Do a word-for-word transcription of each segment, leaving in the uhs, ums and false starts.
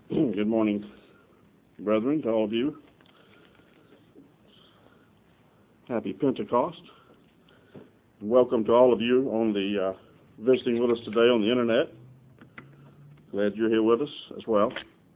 Good morning, brethren, to all of you. Happy Pentecost. And welcome to all of you on the uh, visiting with us today on the internet. Glad you're here with us as well.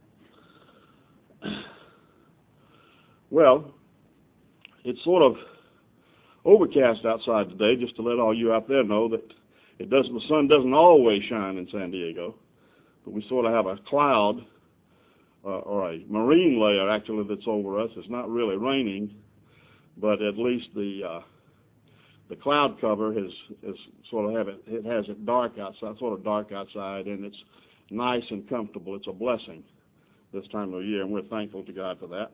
Well, it's sort of overcast outside today, just to let all you out there know that it doesn't. The sun doesn't always shine in San Diego, but we sort of have a cloud uh, or a marine layer actually that's over us. It's not really raining, but at least the uh, the cloud cover has is sort of have it. It has it dark outside, sort of dark outside, and it's nice and comfortable. It's a blessing this time of year, and we're thankful to God for that.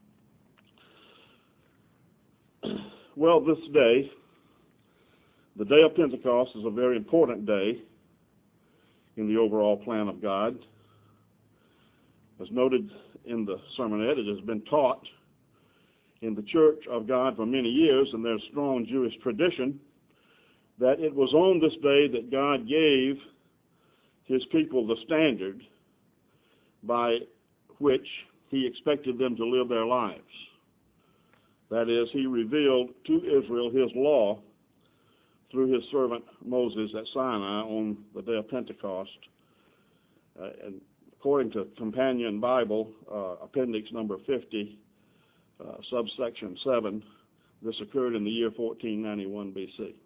Well, this day, the day of Pentecost, is a very important day in the overall plan of God. As noted in the sermonette, it has been taught in the Church of God for many years, and there's strong Jewish tradition that it was on this day that God gave his people the standard by which he expected them to live their lives. That is, he revealed to Israel his law through his servant Moses at Sinai on the day of Pentecost. Uh, and according to Companion Bible, uh, appendix number fifty, uh, subsection seven, this occurred in the year fourteen ninety-one B C.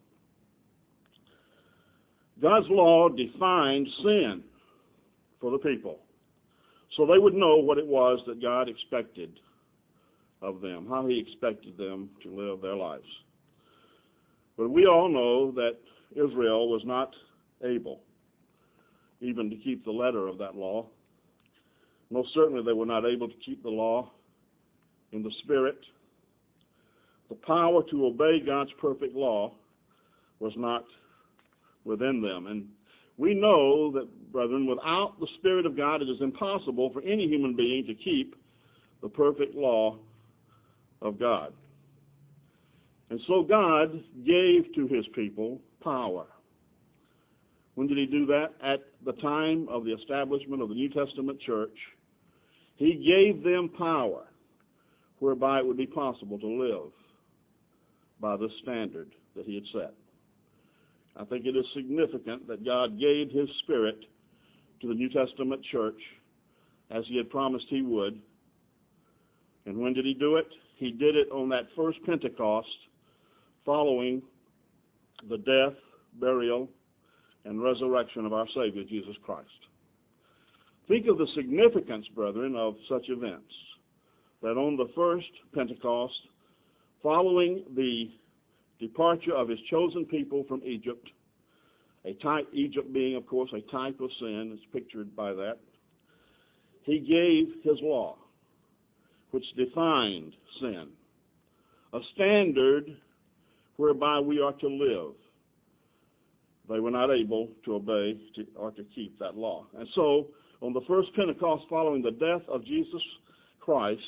God's law defined sin for the people, so they would know what it was that God expected of them, how he expected them to live their lives. But we all know that Israel was not able even to keep the letter of that law. Most certainly they were not able to keep the law in the spirit. The power to obey God's perfect law was not within them. And we know that, brethren, without the Spirit of God, it is impossible for any human being to keep the perfect law of God. And so God gave to his people power. When did he do that? At the time of the establishment of the New Testament church, he gave them power whereby it would be possible to live by the standard that he had set. I think it is significant that God gave his Spirit to the New Testament church as he had promised he would. And when did he do it? He did it on that first Pentecost following the death, burial, and resurrection of our Savior, Jesus Christ. Think of the significance, brethren, of such events, that on the first Pentecost, following the departure of his chosen people from Egypt, a type, Egypt being, of course, a type of sin, is pictured by that, he gave his law, which defined sin, a standard whereby we are to live. They were not able to obey to, or to keep that law. And so, on the first Pentecost following the death of Jesus Christ,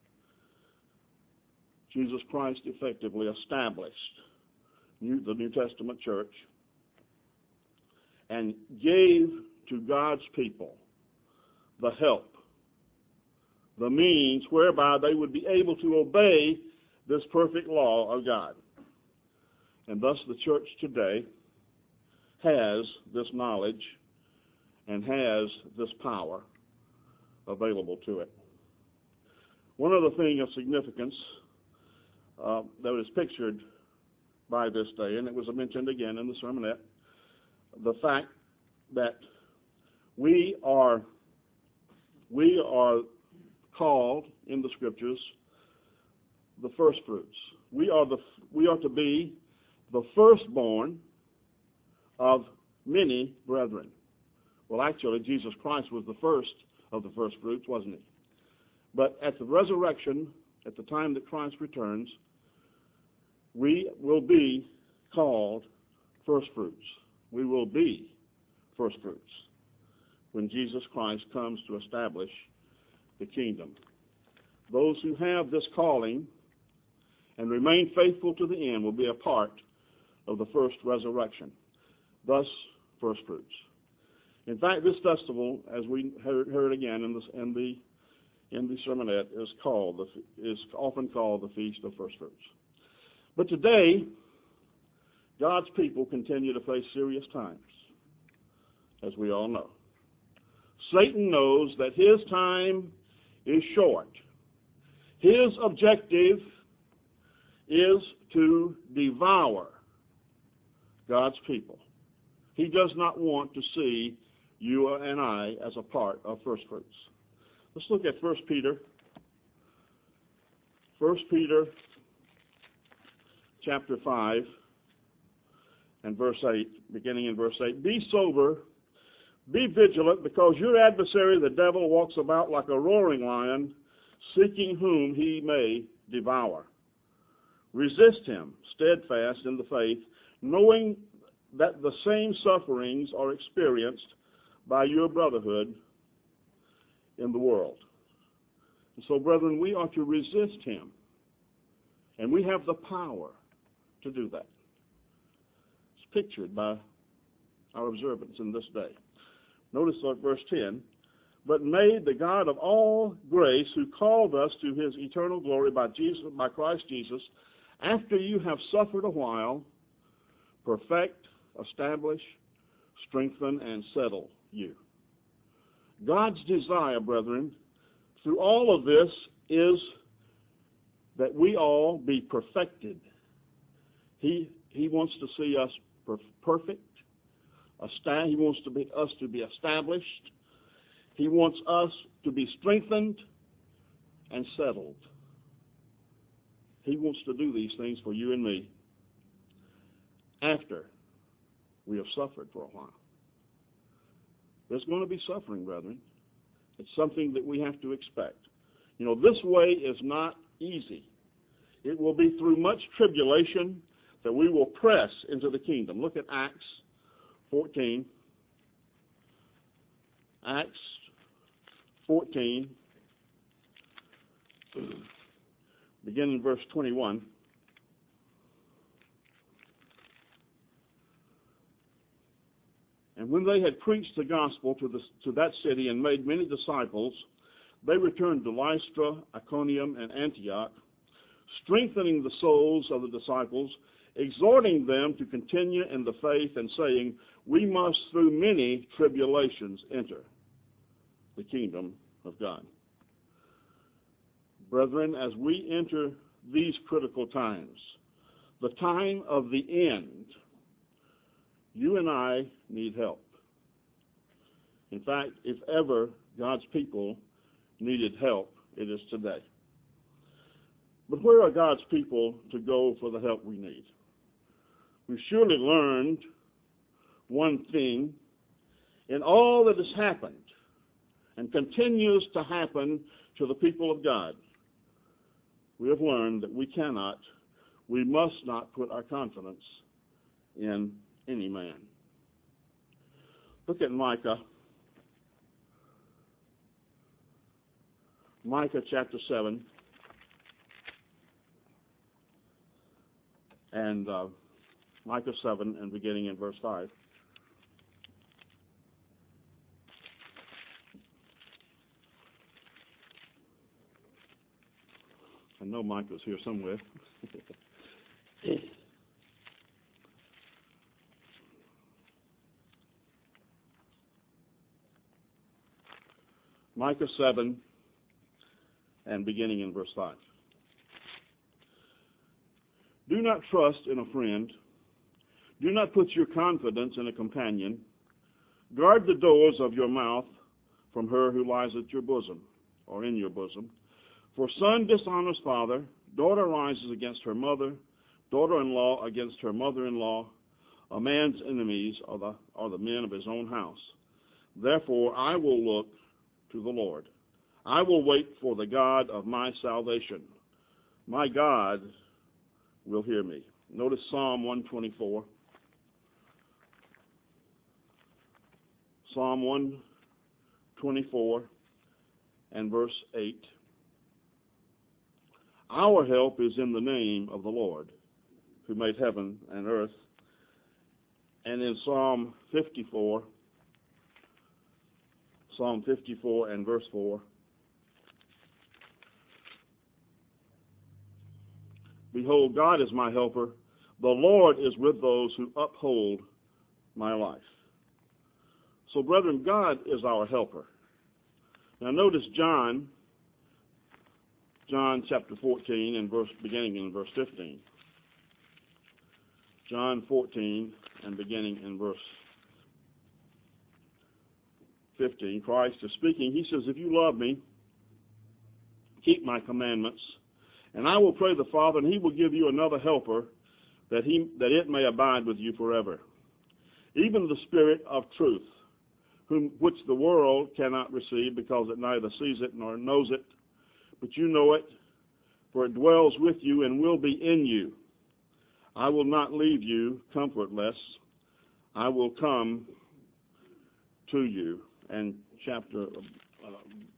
Jesus Christ effectively established New, the New Testament church and gave to God's people the help, the means whereby they would be able to obey this perfect law of God. And thus the church today has this knowledge and has this power available to it. One other thing of significance uh, that is pictured by this day, and it was mentioned again in the sermonette, the fact that we are we are called in the scriptures the first fruits. We are the we are to be the firstborn of many brethren. Well, actually, Jesus Christ was the first of the first fruits, wasn't he? But at the resurrection, at the time that Christ returns, we will be called first fruits. We will be first fruits when Jesus Christ comes to establish the kingdom. Those who have this calling and remain faithful to the end will be a part of the first resurrection. Thus, first fruits. In fact, this festival, as we heard, heard again in, this, in the in the sermonette, is called the, is often called the Feast of First Fruits. But today, God's people continue to face serious times, as we all know. Satan knows that his time is short. His objective is to devour God's people. He does not want to see you and I as a part of first fruits. Let's look at First Peter. First Peter chapter five and verse eight, beginning in verse eight. Be sober, be vigilant, because your adversary, the devil, walks about like a roaring lion, seeking whom he may devour. Resist him, steadfast in the faith, knowing that the same sufferings are experienced by your brotherhood in the world. And so, brethren, we are to resist him, and we have the power to do that. It's pictured by our observance in this day. Notice verse ten. But may the God of all grace, who called us to his eternal glory by Jesus, by Christ Jesus, after you have suffered a while, perfect, establish, strengthen, and settle you. God's desire, brethren, through all of this is that we all be perfected. He, he wants to see us per- perfect. Esta- he wants to be, us to be established. He wants us to be strengthened and settled. He wants to do these things for you and me after we have suffered for a while. There's going to be suffering, brethren. It's something that we have to expect. You know, this way is not easy. It will be through much tribulation that we will press into the kingdom. Look at Acts fourteen. Acts fourteen, beginning in verse twenty-one. And when they had preached the gospel to, the, to that city and made many disciples, they returned to Lystra, Iconium, and Antioch, strengthening the souls of the disciples, exhorting them to continue in the faith, and saying, we must through many tribulations enter the kingdom of God. Brethren, as we enter these critical times, the time of the end, you and I need help. In fact, if ever God's people needed help, it is today. But where are God's people to go for the help we need? We've surely learned one thing in all that has happened and continues to happen to the people of God. We have learned that we cannot, we must not put our confidence in any man. Look at Micah. Micah chapter seven. And uh, Micah seven, and beginning in verse five. I know Micah's here somewhere. Micah seven, and beginning in verse five. Do not trust in a friend. Do not put your confidence in a companion. Guard the doors of your mouth from her who lies at your bosom, or in your bosom. For son dishonors father, daughter rises against her mother, daughter-in-law against her mother-in-law. A man's enemies are the, are the men of his own house. Therefore I will look to the Lord. I will wait for the God of my salvation. My God will hear me. Notice Psalm one twenty-four. Psalm one twenty-four and verse eight. Our help is in the name of the Lord, who made heaven and earth. And in Psalm fifty-four, Psalm fifty-four and verse four. Behold, God is my helper. The Lord is with those who uphold my life. So, brethren, God is our helper. Now, notice John, John chapter fourteen and verse beginning in verse fifteen. John fourteen and beginning in verse fifteen. Christ is speaking. He says, "If you love me, keep my commandments, and I will pray the Father, and he will give you another helper, that he that it may abide with you forever. Even the Spirit of truth, whom which the world cannot receive, because it neither sees it nor knows it, but you know it, for it dwells with you and will be in you. I will not leave you comfortless. I will come to you." And chapter uh,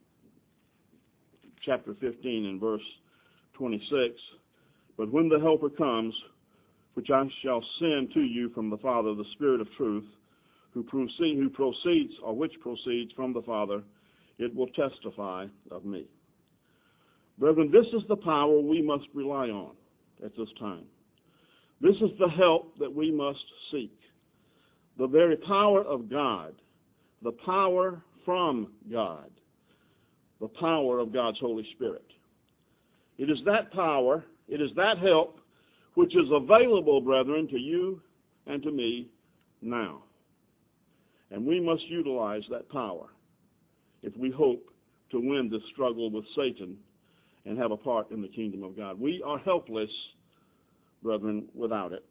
chapter fifteen and verse twenty-six, "But when the Helper comes, which I shall send to you from the Father, the Spirit of truth, who proceed, who proceeds, or which proceeds from the Father, it will testify of me." Brethren, this is the power we must rely on at this time. This is the help that we must seek. The very power of God, the power from God, the power of God's Holy Spirit. It is that power, it is that help which is available, brethren, to you and to me now. And we must utilize that power if we hope to win this struggle with Satan and have a part in the kingdom of God. We are helpless, brethren, without it.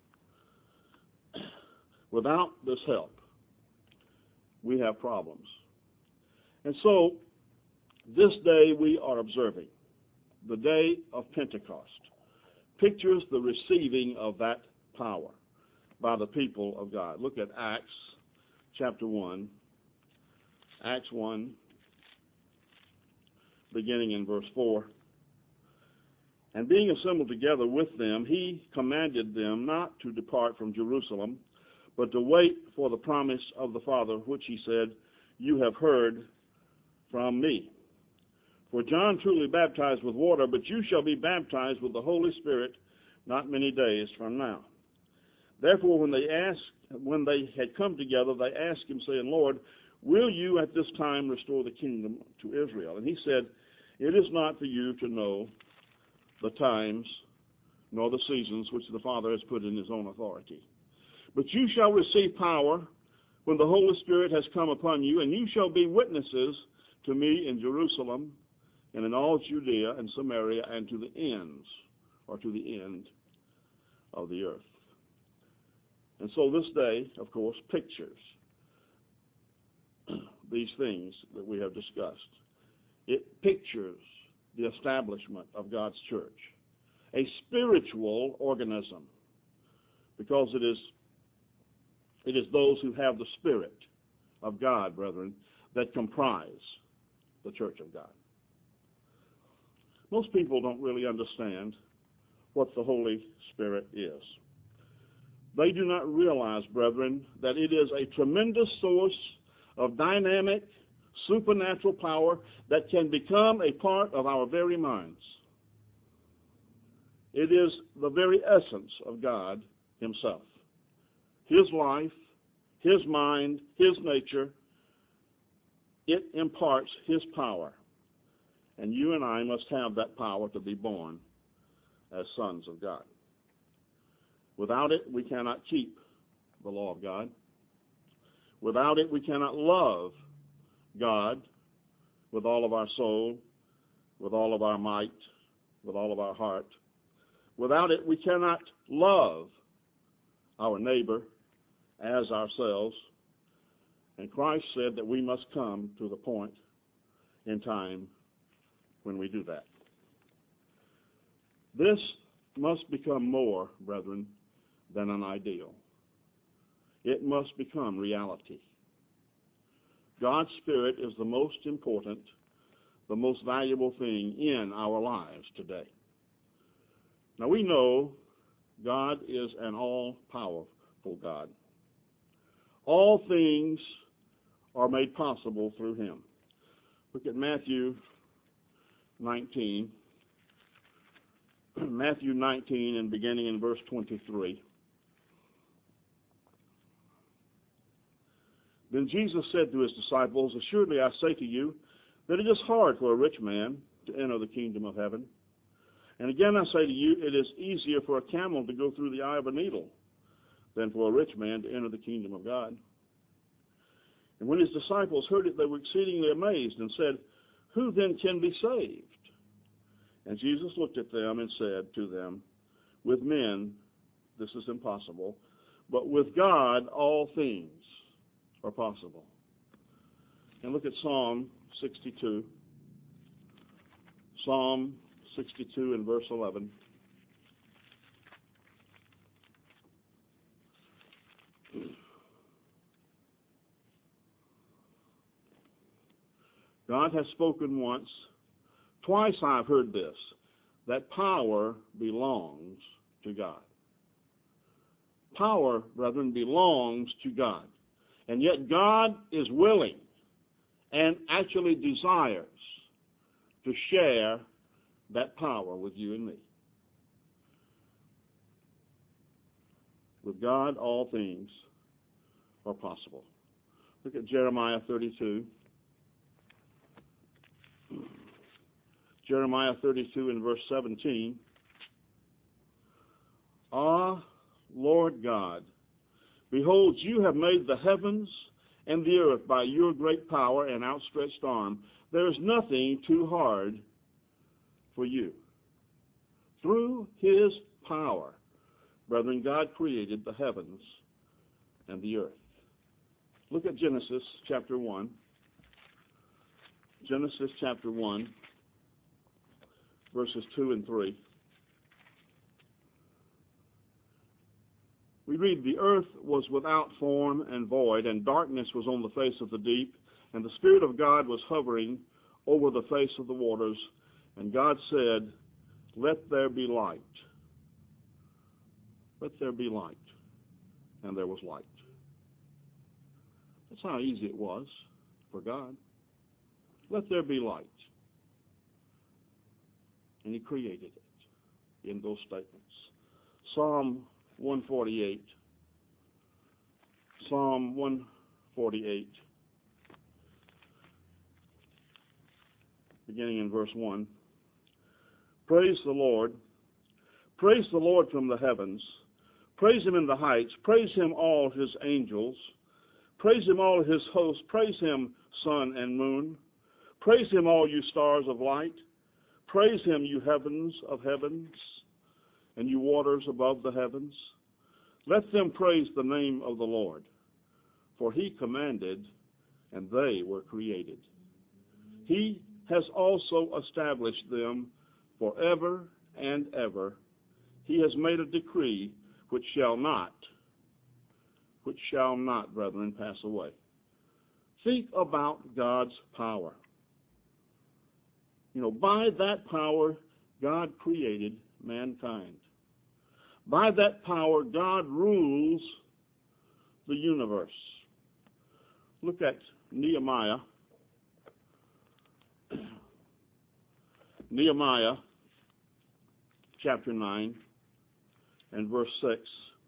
Without this help, we have problems. And so, this day we are observing, the day of Pentecost, pictures the receiving of that power by the people of God. Look at Acts chapter one. Acts one, beginning in verse four. "And being assembled together with them, he commanded them not to depart from Jerusalem, but to wait for the promise of the Father, which he said, You have heard from me. For John truly baptized with water, but you shall be baptized with the Holy Spirit not many days from now." Therefore, when they asked, when they had come together, they asked him, saying, "Lord, will you at this time restore the kingdom to Israel?" And he said, "It is not for you to know the times nor the seasons which the Father has put in his own authority. But you shall receive power when the Holy Spirit has come upon you, and you shall be witnesses to me in Jerusalem and in all Judea and Samaria and to the ends, or to the end of the earth." And so this day, of course, pictures these things that we have discussed. It pictures the establishment of God's church, a spiritual organism, because it is it is those who have the Spirit of God, brethren, that comprise the church of God. Most people don't really understand what the Holy Spirit is. They do not realize, brethren, that it is a tremendous source of dynamic, supernatural power that can become a part of our very minds. It is the very essence of God himself. His life, his mind, his nature, it imparts his power. And you and I must have that power to be born as sons of God. Without it, we cannot keep the law of God. Without it, we cannot love God with all of our soul, with all of our might, with all of our heart. Without it, we cannot love our neighbor as ourselves. And Christ said that we must come to the point in time when we do that. This must become more, brethren, than an ideal. It must become reality. God's Spirit is the most important, the most valuable thing in our lives today. Now we know God is an all-powerful God. All things are made possible through him. Look at Matthew nineteen. Matthew nineteen, and beginning in verse twenty-three. Then Jesus said to his disciples, "Assuredly I say to you that it is hard for a rich man to enter the kingdom of heaven. And again I say to you, it is easier for a camel to go through the eye of a needle than for a rich man to enter the kingdom of God." And when his disciples heard it, they were exceedingly amazed and said, "Who then can be saved?" And Jesus looked at them and said to them, "With men this is impossible, but with God all things are possible." And look at Psalm sixty-two. Psalm sixty-two and verse eleven. God has spoken once. Twice I've heard this, that power belongs to God. Power, brethren, belongs to God. And yet God is willing and actually desires to share that power with you and me. With God, all things are possible. Look at Jeremiah thirty-two. Jeremiah thirty-two and verse seventeen. "Ah, Lord God, behold, you have made the heavens and the earth by your great power and outstretched arm. There is nothing too hard for you." Through his power, brethren, God created the heavens and the earth. Look at Genesis chapter one. Genesis chapter one, verses two and three. We read, "The earth was without form and void, and darkness was on the face of the deep, and the Spirit of God was hovering over the face of the waters. And God said, let there be light. Let there be light. And there was light." That's how easy it was for God. Let there be light. And he created it in those statements. Psalm one forty-eight. Psalm one forty-eight. Beginning in verse one. "Praise the Lord. Praise the Lord from the heavens. Praise him in the heights. Praise him, all his angels. Praise him, all his hosts. Praise him, sun and moon. Praise him, all you stars of light. Praise him, you heavens of heavens, and you waters above the heavens. Let them praise the name of the Lord, for he commanded, and they were created. He has also established them forever and ever. He has made a decree which shall not, which shall not, brethren, pass away." Think about God's power. You know, by that power, God created mankind. By that power, God rules the universe. Look at Nehemiah. Nehemiah chapter nine and verse six.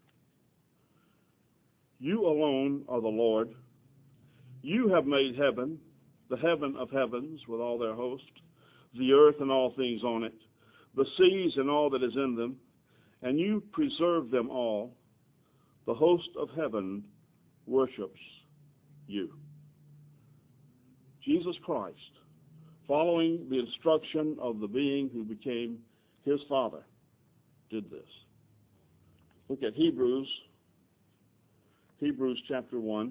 "You alone are the Lord. You have made heaven, the heaven of heavens with all their host, the earth and all things on it, the seas and all that is in them, and you preserve them all. The host of heaven worships you." Jesus Christ, following the instruction of the being who became his Father, did this. Look at Hebrews, Hebrews chapter one,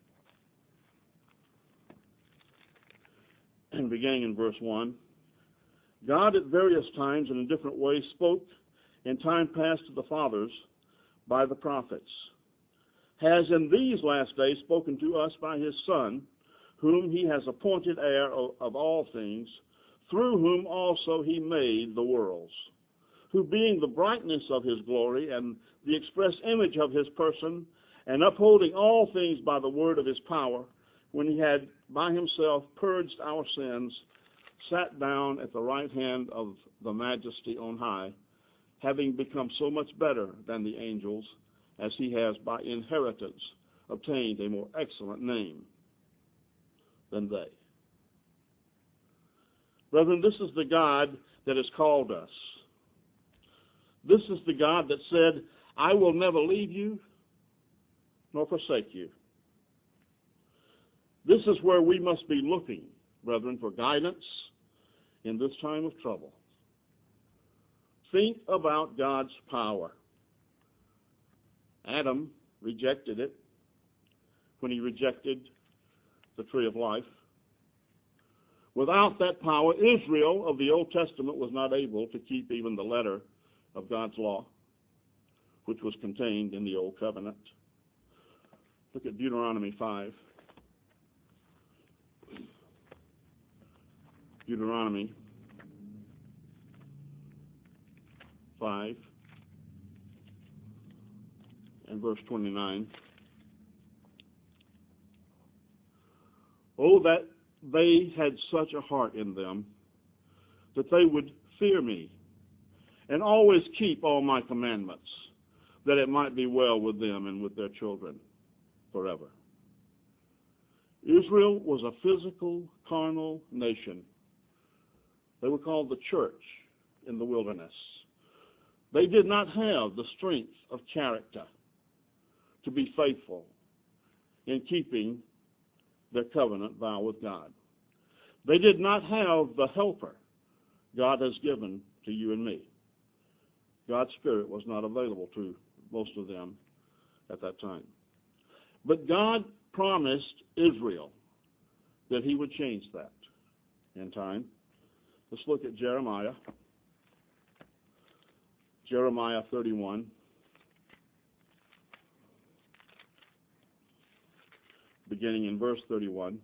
and beginning in verse one. "God at various times and in different ways spoke in time past to the fathers by the prophets, has in these last days spoken to us by his Son, whom he has appointed heir of all things, through whom also he made the worlds, who being the brightness of his glory and the express image of his person, and upholding all things by the word of his power, when he had by himself purged our sins, sat down at the right hand of the Majesty on high, having become so much better than the angels, as he has by inheritance obtained a more excellent name than they. Brethren, this is the God that has called us. This is the God that said, I will never leave you nor forsake you. This is where we must be looking, brethren, for guidance in this time of trouble. Think about God's power. Adam rejected it when he rejected the tree of life. Without that power, Israel of the Old Testament was not able to keep even the letter of God's law, which was contained in the Old Covenant. Look at Deuteronomy five. Deuteronomy five and verse twenty-nine. Oh, that they had such a heart in them that they would fear me and always keep all my commandments, that it might be well with them and with their children forever. Israel was a physical, carnal nation. They were called the church in the wilderness. They did not have the strength of character to be faithful in keeping their covenant vow with God. They did not have the helper God has given to you and me. God's Spirit was not available to most of them at that time. But God promised Israel that he would change that in time. Let's look at Jeremiah. Jeremiah thirty-one. Beginning in verse thirty-one.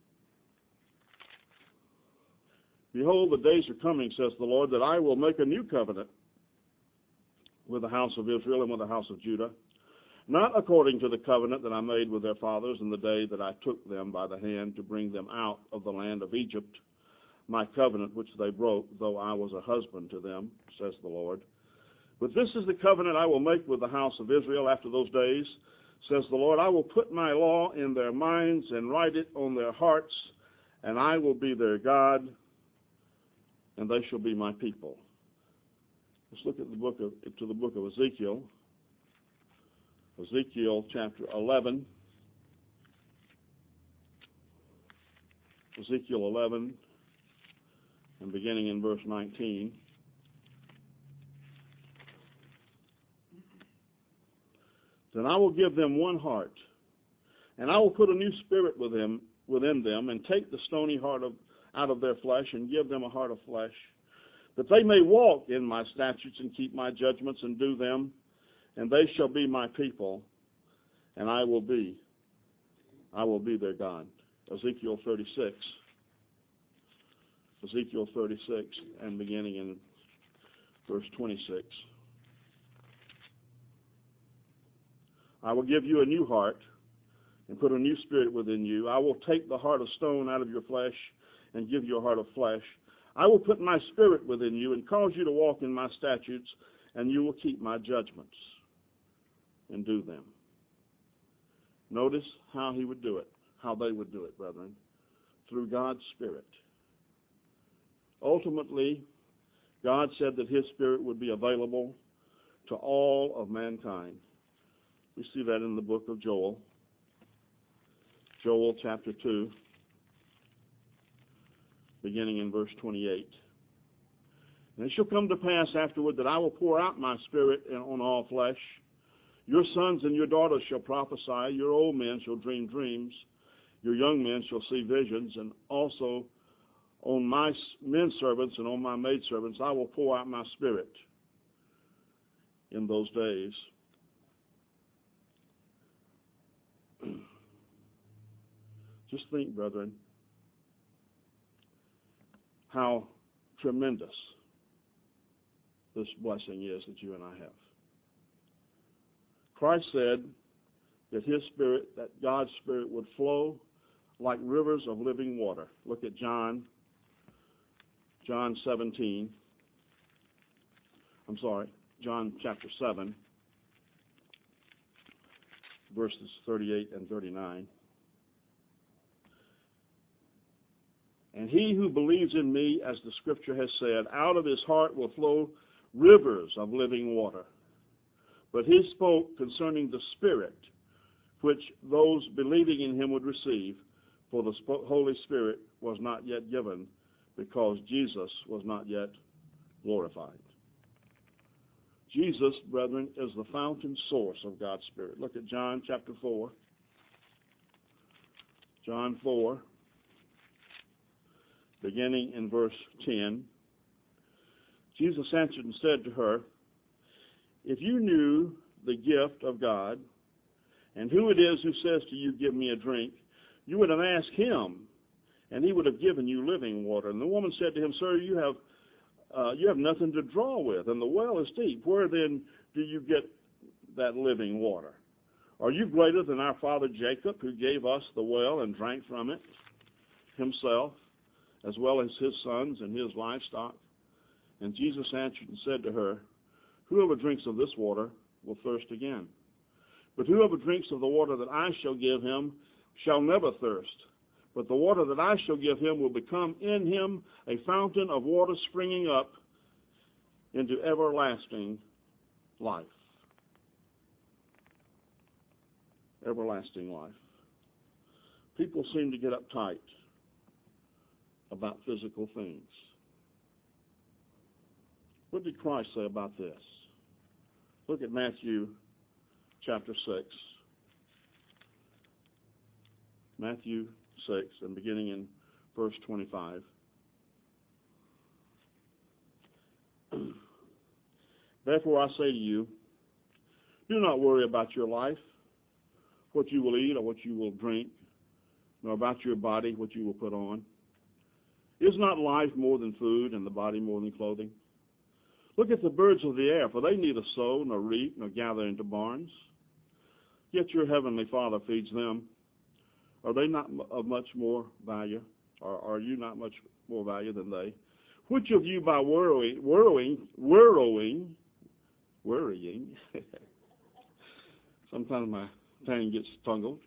Behold, the days are coming, says the Lord, that I will make a new covenant with the house of Israel and with the house of Judah, not according to the covenant that I made with their fathers in the day that I took them by the hand to bring them out of the land of Egypt, my covenant which they broke, though I was a husband to them, says the Lord. But this is the covenant I will make with the house of Israel after those days, says the Lord. I will put my law in their minds and write it on their hearts, and I will be their God, and they shall be my people. Let's look at the book of, to the book of Ezekiel. Ezekiel chapter eleven. Ezekiel eleven, and beginning in verse nineteen. Then I will give them one heart, and I will put a new spirit within, within them, and take the stony heart of, out of their flesh, and give them a heart of flesh, that they may walk in my statutes and keep my judgments and do them, and they shall be my people, and I will be, I will be their God. Ezekiel thirty-six. Ezekiel thirty-six, and beginning in verse twenty-six. I will give you a new heart and put a new spirit within you. I will take the heart of stone out of your flesh and give you a heart of flesh. I will put my spirit within you and cause you to walk in my statutes, and you will keep my judgments and do them. Notice how he would do it, how they would do it, brethren, through God's Spirit. Ultimately, God said that his Spirit would be available to all of mankind. We see that in the book of Joel, Joel chapter two, beginning in verse twenty-eight. And it shall come to pass afterward that I will pour out my Spirit on all flesh. Your sons and your daughters shall prophesy, your old men shall dream dreams, your young men shall see visions, and also on my men servants and on my maidservants I will pour out my Spirit in those days. Just think, brethren, how tremendous this blessing is that you and I have. Christ said that his Spirit, that God's Spirit would flow like rivers of living water. Look at John, John seventeen. I'm sorry, John chapter seven, verses thirty-eight and thirty-nine. And he who believes in me, as the scripture has said, out of his heart will flow rivers of living water. But he spoke concerning the Spirit, which those believing in him would receive, for the Holy Spirit was not yet given, because Jesus was not yet glorified. Jesus, brethren, is the fountain source of God's Spirit. Look at John chapter four. John four, beginning in verse ten. Jesus answered and said to her, if you knew the gift of God, and who it is who says to you, give me a drink, you would have asked him, and he would have given you living water. And the woman said to him, sir, you have uh, you have nothing to draw with, and the well is deep. Where then do you get that living water? Are you greater than our father Jacob, who gave us the well and drank from it himself, as well as his sons and his livestock? And Jesus answered and said to her, whoever drinks of this water will thirst again. But whoever drinks of the water that I shall give him shall never thirst. But the water that I shall give him will become in him a fountain of water springing up into everlasting life. Everlasting life. People seem to get uptight about physical things. What did Christ say about this? Look at Matthew chapter six. Matthew six, and beginning in verse twenty-five. Therefore I say to you, do not worry about your life, what you will eat or what you will drink, nor about your body, what you will put on. Is not life more than food, and the body more than clothing? Look at the birds of the air, for they neither sow, nor reap, nor gather into barns. Yet your heavenly Father feeds them. Are they not of much more value? Or are you not much more value than they? Which of you by worrying, worrying, worrying, worrying, sometimes my tongue gets tangled.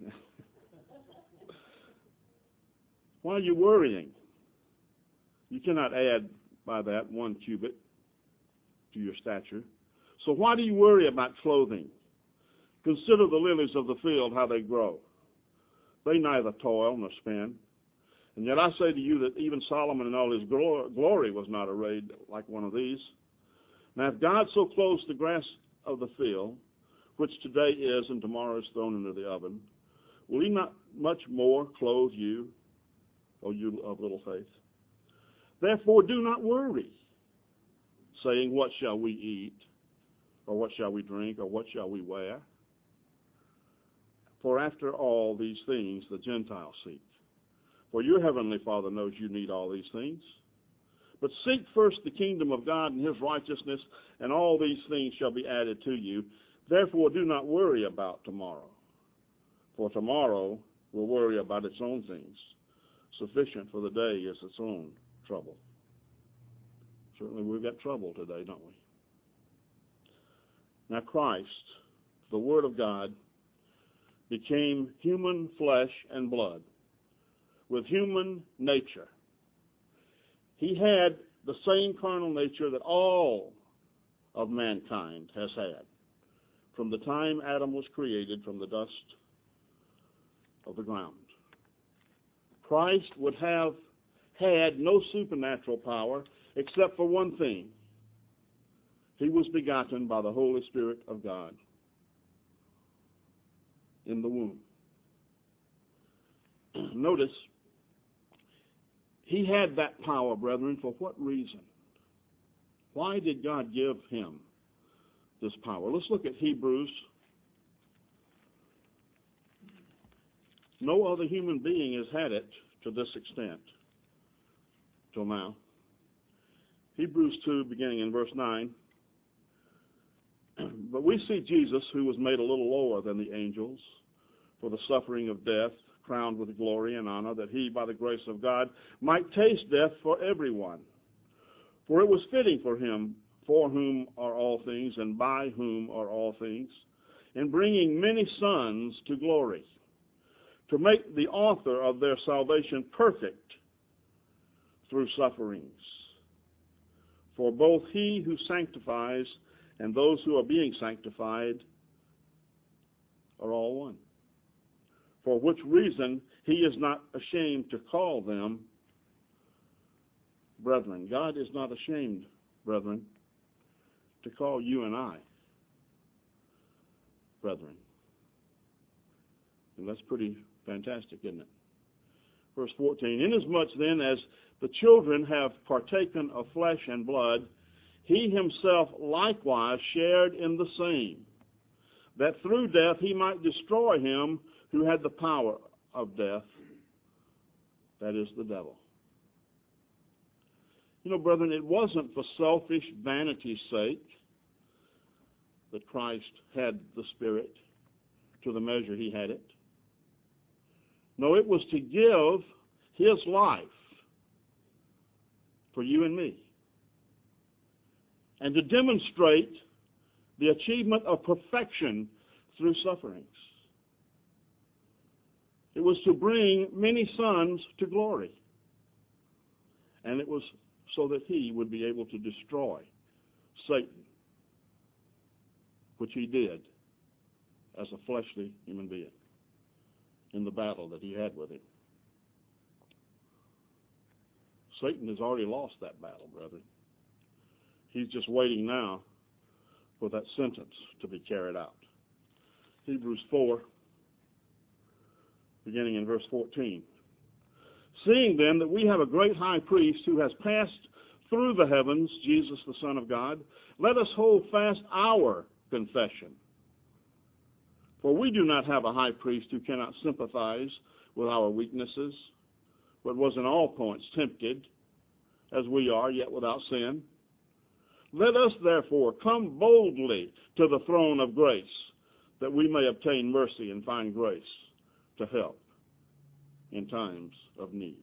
Why are you worrying? You cannot add by that one cubit to your stature. So why do you worry about clothing? Consider the lilies of the field, how they grow. They neither toil nor spin. And yet I say to you that even Solomon in all his glory was not arrayed like one of these. Now if God so clothes the grass of the field, which today is and tomorrow is thrown into the oven, will he not much more clothe you, O you of little faith? Therefore do not worry, saying, what shall we eat? Or what shall we drink? Or what shall we wear? For after all these things the Gentiles seek. For your heavenly Father knows you need all these things. But seek first the kingdom of God and his righteousness, and all these things shall be added to you. Therefore do not worry about tomorrow. For tomorrow will worry about its own things. Sufficient for the day is its own trouble. Certainly we've got trouble today, don't we? Now Christ, the Word of God, became human flesh and blood with human nature. He had the same carnal nature that all of mankind has had from the time Adam was created from the dust of the ground. Christ would have had no supernatural power except for one thing. He was begotten by the Holy Spirit of God in the womb. Notice, he had that power, brethren, for what reason? Why did God give him this power? Let's look at Hebrews. No other human being has had it to this extent till now. Hebrews two, beginning in verse nine. But we see Jesus, who was made a little lower than the angels for the suffering of death, crowned with glory and honor, that he, by the grace of God, might taste death for everyone. For it was fitting for him, for whom are all things, and by whom are all things, in bringing many sons to glory, to make the author of their salvation perfect through sufferings. For both he who sanctifies and those who are being sanctified are all one. For which reason he is not ashamed to call them brethren. God is not ashamed, brethren, to call you and I brethren. And that's pretty fantastic, isn't it? Verse fourteen, inasmuch then as the children have partaken of flesh and blood, he himself likewise shared in the same, that through death he might destroy him who had the power of death, that is the devil. You know, brethren, it wasn't for selfish vanity's sake that Christ had the Spirit to the measure he had it. No, it was to give his life for you and me, and to demonstrate the achievement of perfection through sufferings. It was to bring many sons to glory, and it was so that he would be able to destroy Satan, which he did as a fleshly human being in the battle that he had with him. Satan has already lost that battle, brethren. He's just waiting now for that sentence to be carried out. Hebrews four, beginning in verse fourteen. Seeing then that we have a great high priest who has passed through the heavens, Jesus the Son of God, let us hold fast our confession. For we do not have a high priest who cannot sympathize with our weaknesses, but was in all points tempted, as we are, yet without sin. Let us therefore come boldly to the throne of grace, that we may obtain mercy and find grace to help in times of need.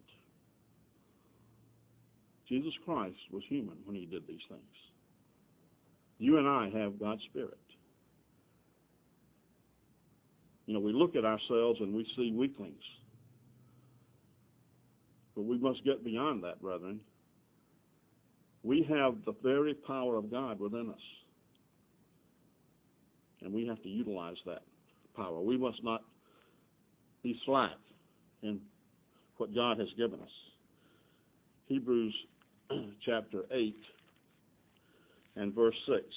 Jesus Christ was human when he did these things. You and I have God's Spirit. You know, we look at ourselves and we see weaklings. But we must get beyond that, brethren. We have the very power of God within us. And we have to utilize that power. We must not be slack in what God has given us. Hebrews chapter eight and verse six.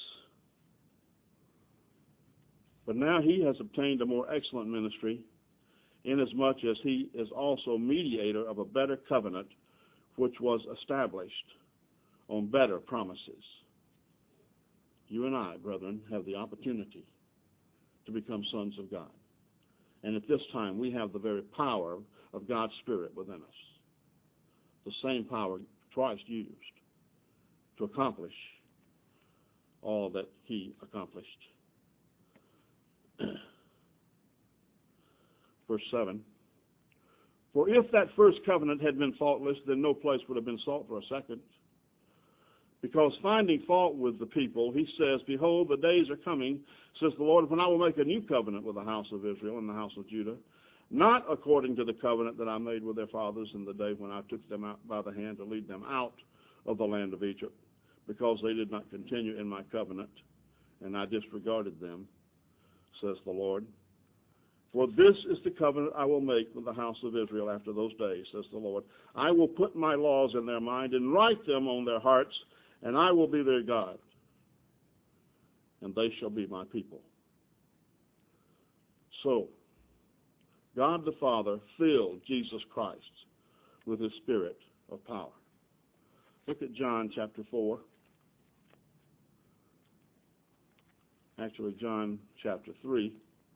But now he has obtained a more excellent ministry, inasmuch as he is also mediator of a better covenant, which was established on better promises. You and I, brethren, have the opportunity to become sons of God. And at this time, we have the very power of God's Spirit within us. The same power Christ used to accomplish all that he accomplished. Verse seven. For if that first covenant had been faultless, then no place would have been sought for a second. Because finding fault with the people, he says, behold, the days are coming, says the Lord, when I will make a new covenant with the house of Israel and the house of Judah, not according to the covenant that I made with their fathers in the day when I took them out by the hand to lead them out of the land of Egypt, because they did not continue in my covenant, and I disregarded them, says the Lord. For this is the covenant I will make with the house of Israel after those days, says the Lord. I will put my laws in their mind and write them on their hearts, and I will be their God, and they shall be my people. So, God the Father filled Jesus Christ with his Spirit of power. Look at John chapter four. Actually, John chapter three.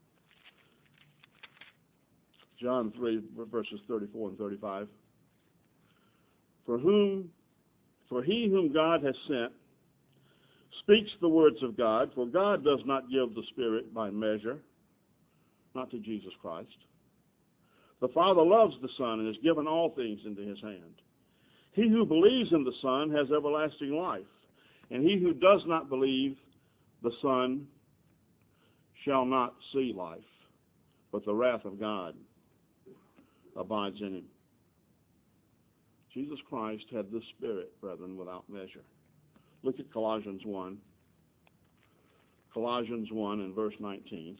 John three, verses thirty-four and thirty-five. For whom, for he whom God has sent speaks the words of God, for God does not give the Spirit by measure, not to Jesus Christ. The Father loves the Son and has given all things into his hand. He who believes in the Son has everlasting life, and he who does not believe the Son shall not see life, but the wrath of God abides in him. Jesus Christ had this Spirit, brethren, without measure. Look at Colossians one. Colossians one and verse nineteen.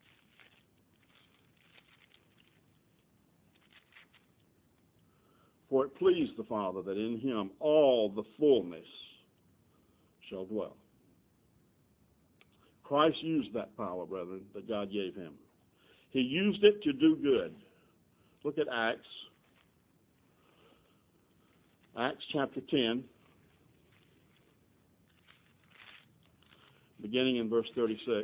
For it pleased the Father that in him all the fullness shall dwell. Christ used that power, brethren, that God gave him. He used it to do good. Look at Acts. Acts chapter ten, beginning in verse thirty-six.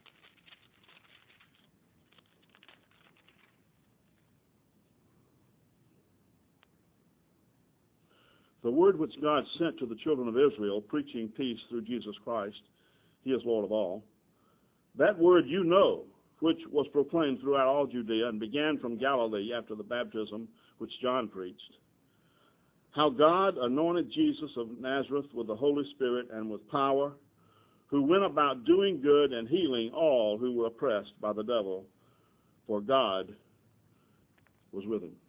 The word which God sent to the children of Israel, preaching peace through Jesus Christ, he is Lord of all. That word you know, which was proclaimed throughout all Judea and began from Galilee after the baptism which John preached, how God anointed Jesus of Nazareth with the Holy Spirit and with power, who went about doing good and healing all who were oppressed by the devil, for God was with him.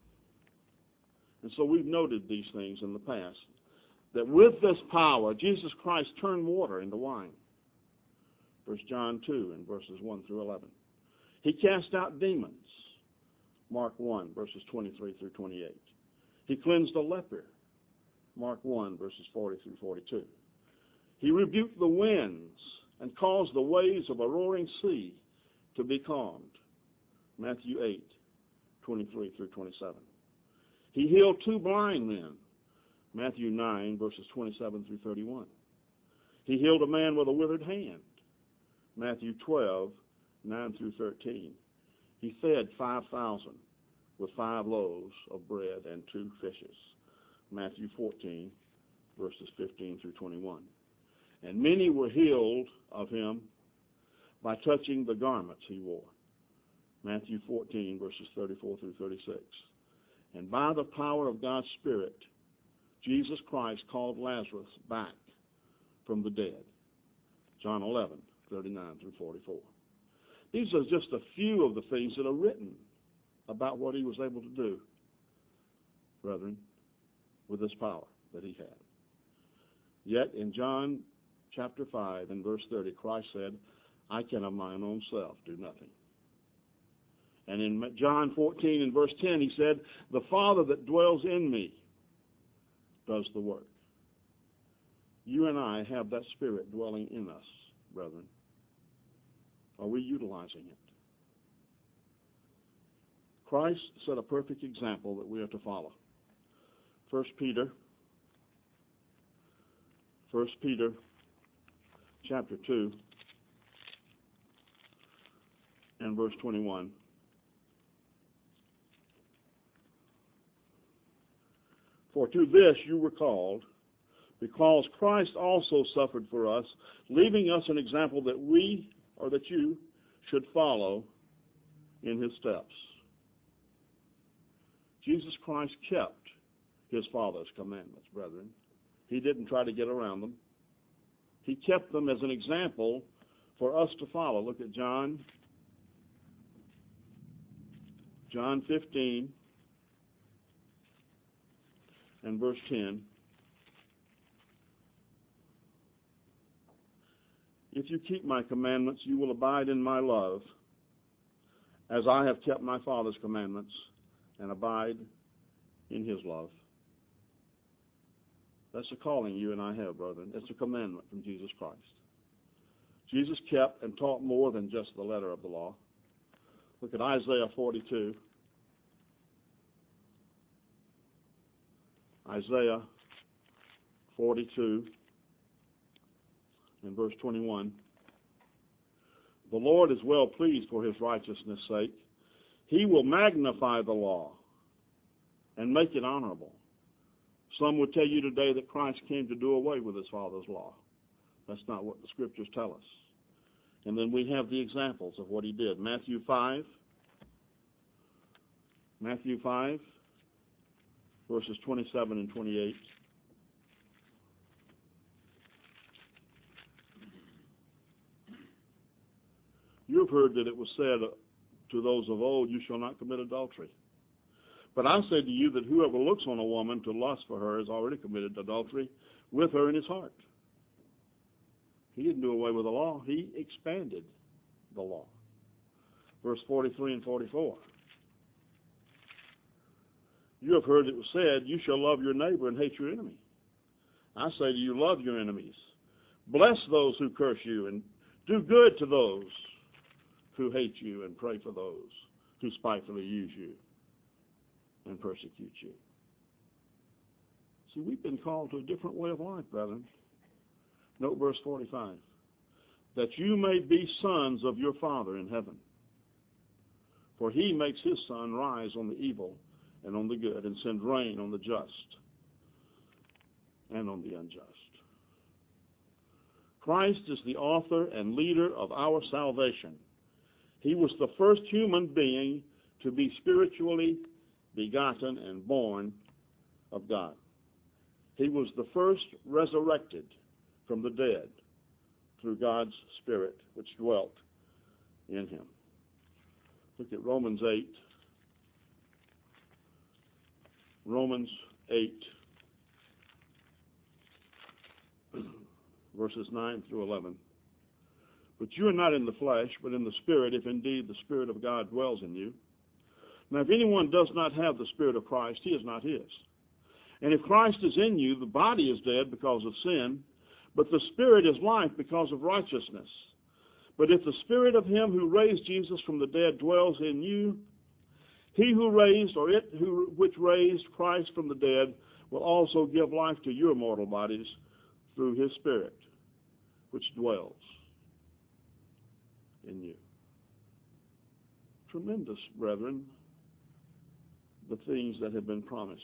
And so we've noted these things in the past, that with this power, Jesus Christ turned water into wine. First John two and verses one through eleven. He cast out demons. Mark one, verses twenty-three through twenty-eight. He cleansed a leper. Mark one, verses forty through forty-two. He rebuked the winds and caused the waves of a roaring sea to be calmed. Matthew eight, twenty-three through twenty-seven. He healed two blind men. Matthew nine, verses twenty-seven through thirty-one. He healed a man with a withered hand. Matthew twelve, nine through thirteen. He fed five thousand with five loaves of bread and two fishes. Matthew fourteen, verses fifteen through twenty-one. And many were healed of him by touching the garments he wore. Matthew fourteen, verses thirty-four through thirty-six. And by the power of God's Spirit, Jesus Christ called Lazarus back from the dead. John eleven, thirty-nine through forty-four. These are just a few of the things that are written about what he was able to do, brethren, with this power that he had. Yet in John chapter five and verse thirty, Christ said, I can of mine own self do nothing. And in John fourteen and verse ten, he said, the Father that dwells in me does the work. You and I have that Spirit dwelling in us, brethren. Are we utilizing it? Christ set a perfect example that we are to follow. First Peter, First Peter chapter two and verse twenty-one. For to this you were called, because Christ also suffered for us, leaving us an example that we, or that you, should follow in his steps. Jesus Christ kept his Father's commandments, brethren. He didn't try to get around them. He kept them as an example for us to follow. Look at John, John fifteen and verse ten. If you keep my commandments, you will abide in my love, as I have kept my Father's commandments and abide in his love. That's a calling you and I have, brethren. It's a commandment from Jesus Christ. Jesus kept and taught more than just the letter of the law. Look at Isaiah forty-two. Isaiah forty-two in verse twenty-one. The Lord is well pleased for his righteousness' sake. He will magnify the law and make it honorable. Some would tell you today that Christ came to do away with his Father's law. That's not what the Scriptures tell us. And then we have the examples of what he did. Matthew five Matthew five, verses twenty-seven and twenty-eight. You have heard that it was said to those of old, you shall not commit adultery. But I say to you that whoever looks on a woman to lust for her has already committed adultery with her in his heart. He didn't do away with the law. He expanded the law. Verse forty-three and forty-four. You have heard it was said, you shall love your neighbor and hate your enemy. I say to you, love your enemies. Bless those who curse you, and do good to those who hate you, and pray for those who spitefully use you and persecute you. See, we've been called to a different way of life, brethren. Note verse forty-five. That you may be sons of your Father in heaven. For he makes his sun rise on the evil and on the good, and send rain on the just and on the unjust. Christ is the author and leader of our salvation. He was the first human being to be spiritually begotten and born of God. He was the first resurrected from the dead through God's Spirit, which dwelt in him. Look at Romans eight. Romans eight, verses nine through eleven. But you are not in the flesh, but in the Spirit, if indeed the Spirit of God dwells in you. Now, if anyone does not have the Spirit of Christ, he is not his. And if Christ is in you, the body is dead because of sin, but the Spirit is life because of righteousness. But if the Spirit of him who raised Jesus from the dead dwells in you, he who raised, or it who which raised Christ from the dead, will also give life to your mortal bodies through his Spirit, which dwells in you. Tremendous, brethren, the things that have been promised.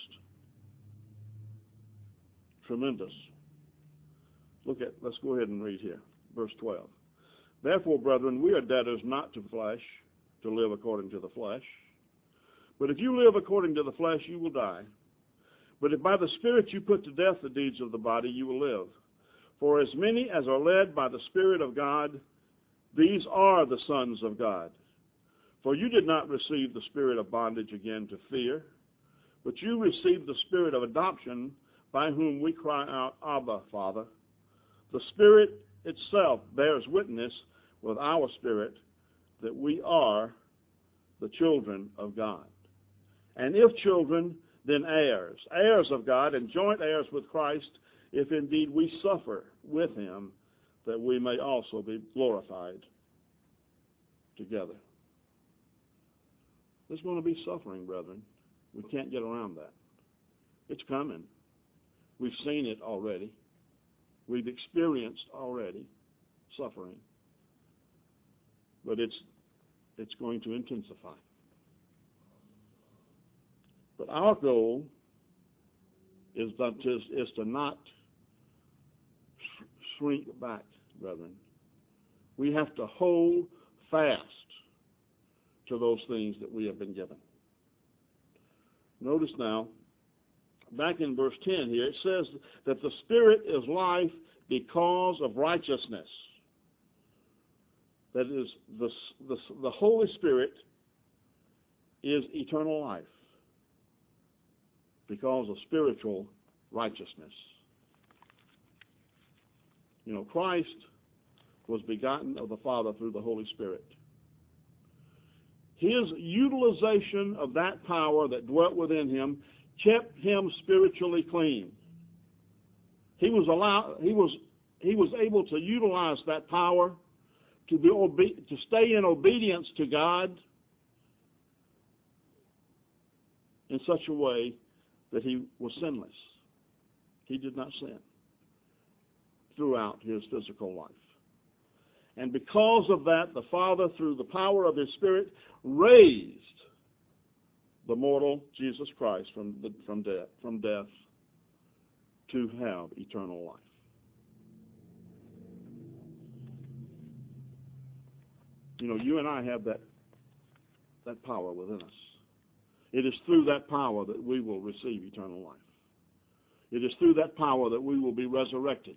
Tremendous. Look at, let's go ahead and read here, verse twelve. Therefore, brethren, we are debtors not to flesh, to live according to the flesh. But if you live according to the flesh, you will die. But if by the Spirit you put to death the deeds of the body, you will live. For as many as are led by the Spirit of God, these are the sons of God. For you did not receive the spirit of bondage again to fear, but you received the Spirit of adoption, by whom we cry out, Abba, Father. The Spirit itself bears witness with our spirit that we are the children of God. And if children, then heirs, heirs of God, and joint heirs with Christ, if indeed we suffer with him, that we may also be glorified together. There's going to be suffering, brethren. We can't get around that. It's coming. We've seen it already. We've experienced already suffering. But it's it's going to intensify. But our goal is, that, is, is to not sh- shrink back, brethren. We have to hold fast to those things that we have been given. Notice now, back in verse ten here, it says that the Spirit is life because of righteousness. That is, the, the, the Holy Spirit is eternal life because of spiritual righteousness. You know, Christ was begotten of the Father through the Holy Spirit. His utilization of that power that dwelt within him kept him spiritually clean. He was allowed, he was he was able to utilize that power to be obe- to stay in obedience to God in such a way that he was sinless. He did not sin throughout his physical life. And because of that, the Father, through the power of his Spirit, raised the mortal Jesus Christ from, the, from, death, from death to have eternal life. You know, you and I have that, that power within us. It is through that power that we will receive eternal life. It is through that power that we will be resurrected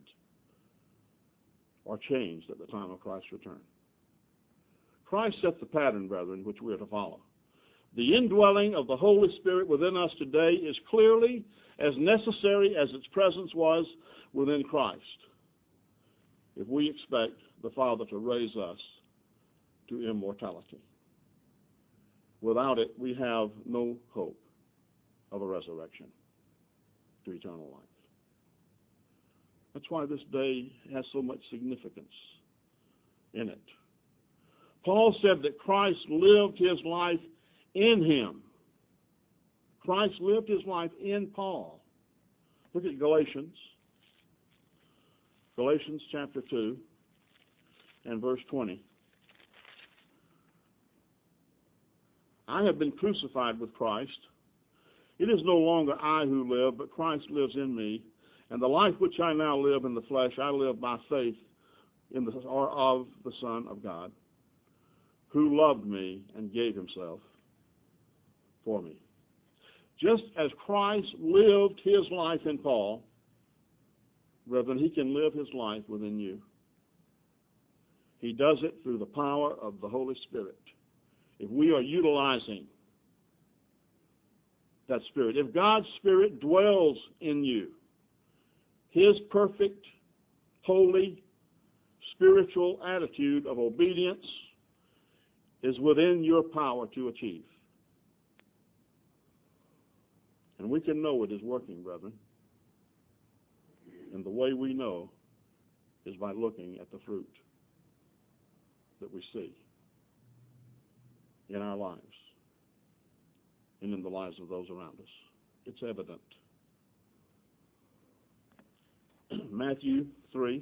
or changed at the time of Christ's return. Christ set the pattern, brethren, which we are to follow. The indwelling of the Holy Spirit within us today is clearly as necessary as its presence was within Christ, if we expect the Father to raise us to immortality. Without it, we have no hope of a resurrection to eternal life. That's why this day has so much significance in it. Paul said that Christ lived his life in him. Christ lived his life in Paul. Look at Galatians. Galatians chapter two and verse twenty. I have been crucified with Christ. It is no longer I who live, but Christ lives in me. And the life which I now live in the flesh, I live by faith in the, or of the Son of God, who loved me and gave himself for me. Just as Christ lived his life in Paul, brethren, he can live his life within you. He does it through the power of the Holy Spirit. If we are utilizing that Spirit, if God's Spirit dwells in you, his perfect, holy, spiritual attitude of obedience is within your power to achieve. And we can know it is working, brethren. And the way we know is by looking at the fruit that we see in our lives and in the lives of those around us. It's evident. Matthew three.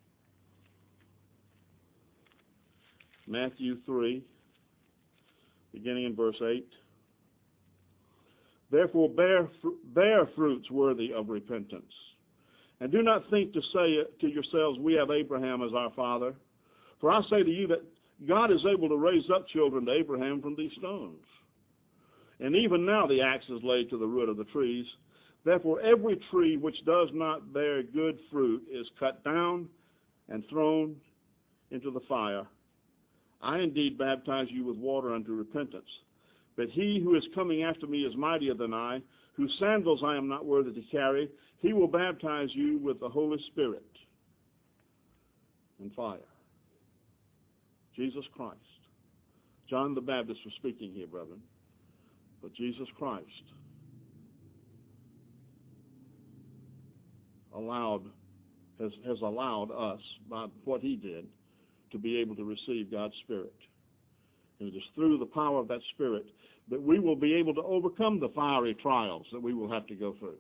Matthew three, beginning in verse eight. Therefore bear, bear fruits worthy of repentance. And do not think to say to yourselves, we have Abraham as our father. For I say to you that God is able to raise up children to Abraham from these stones. And even now the axe is laid to the root of the trees. Therefore every tree which does not bear good fruit is cut down and thrown into the fire. I indeed baptize you with water unto repentance. But he who is coming after me is mightier than I, whose sandals I am not worthy to carry. He will baptize you with the Holy Spirit and fire. Jesus Christ. John the Baptist was speaking here, brethren. But Jesus Christ allowed, has, has allowed us, by what he did, to be able to receive God's Spirit. And it is through the power of that Spirit that we will be able to overcome the fiery trials that we will have to go through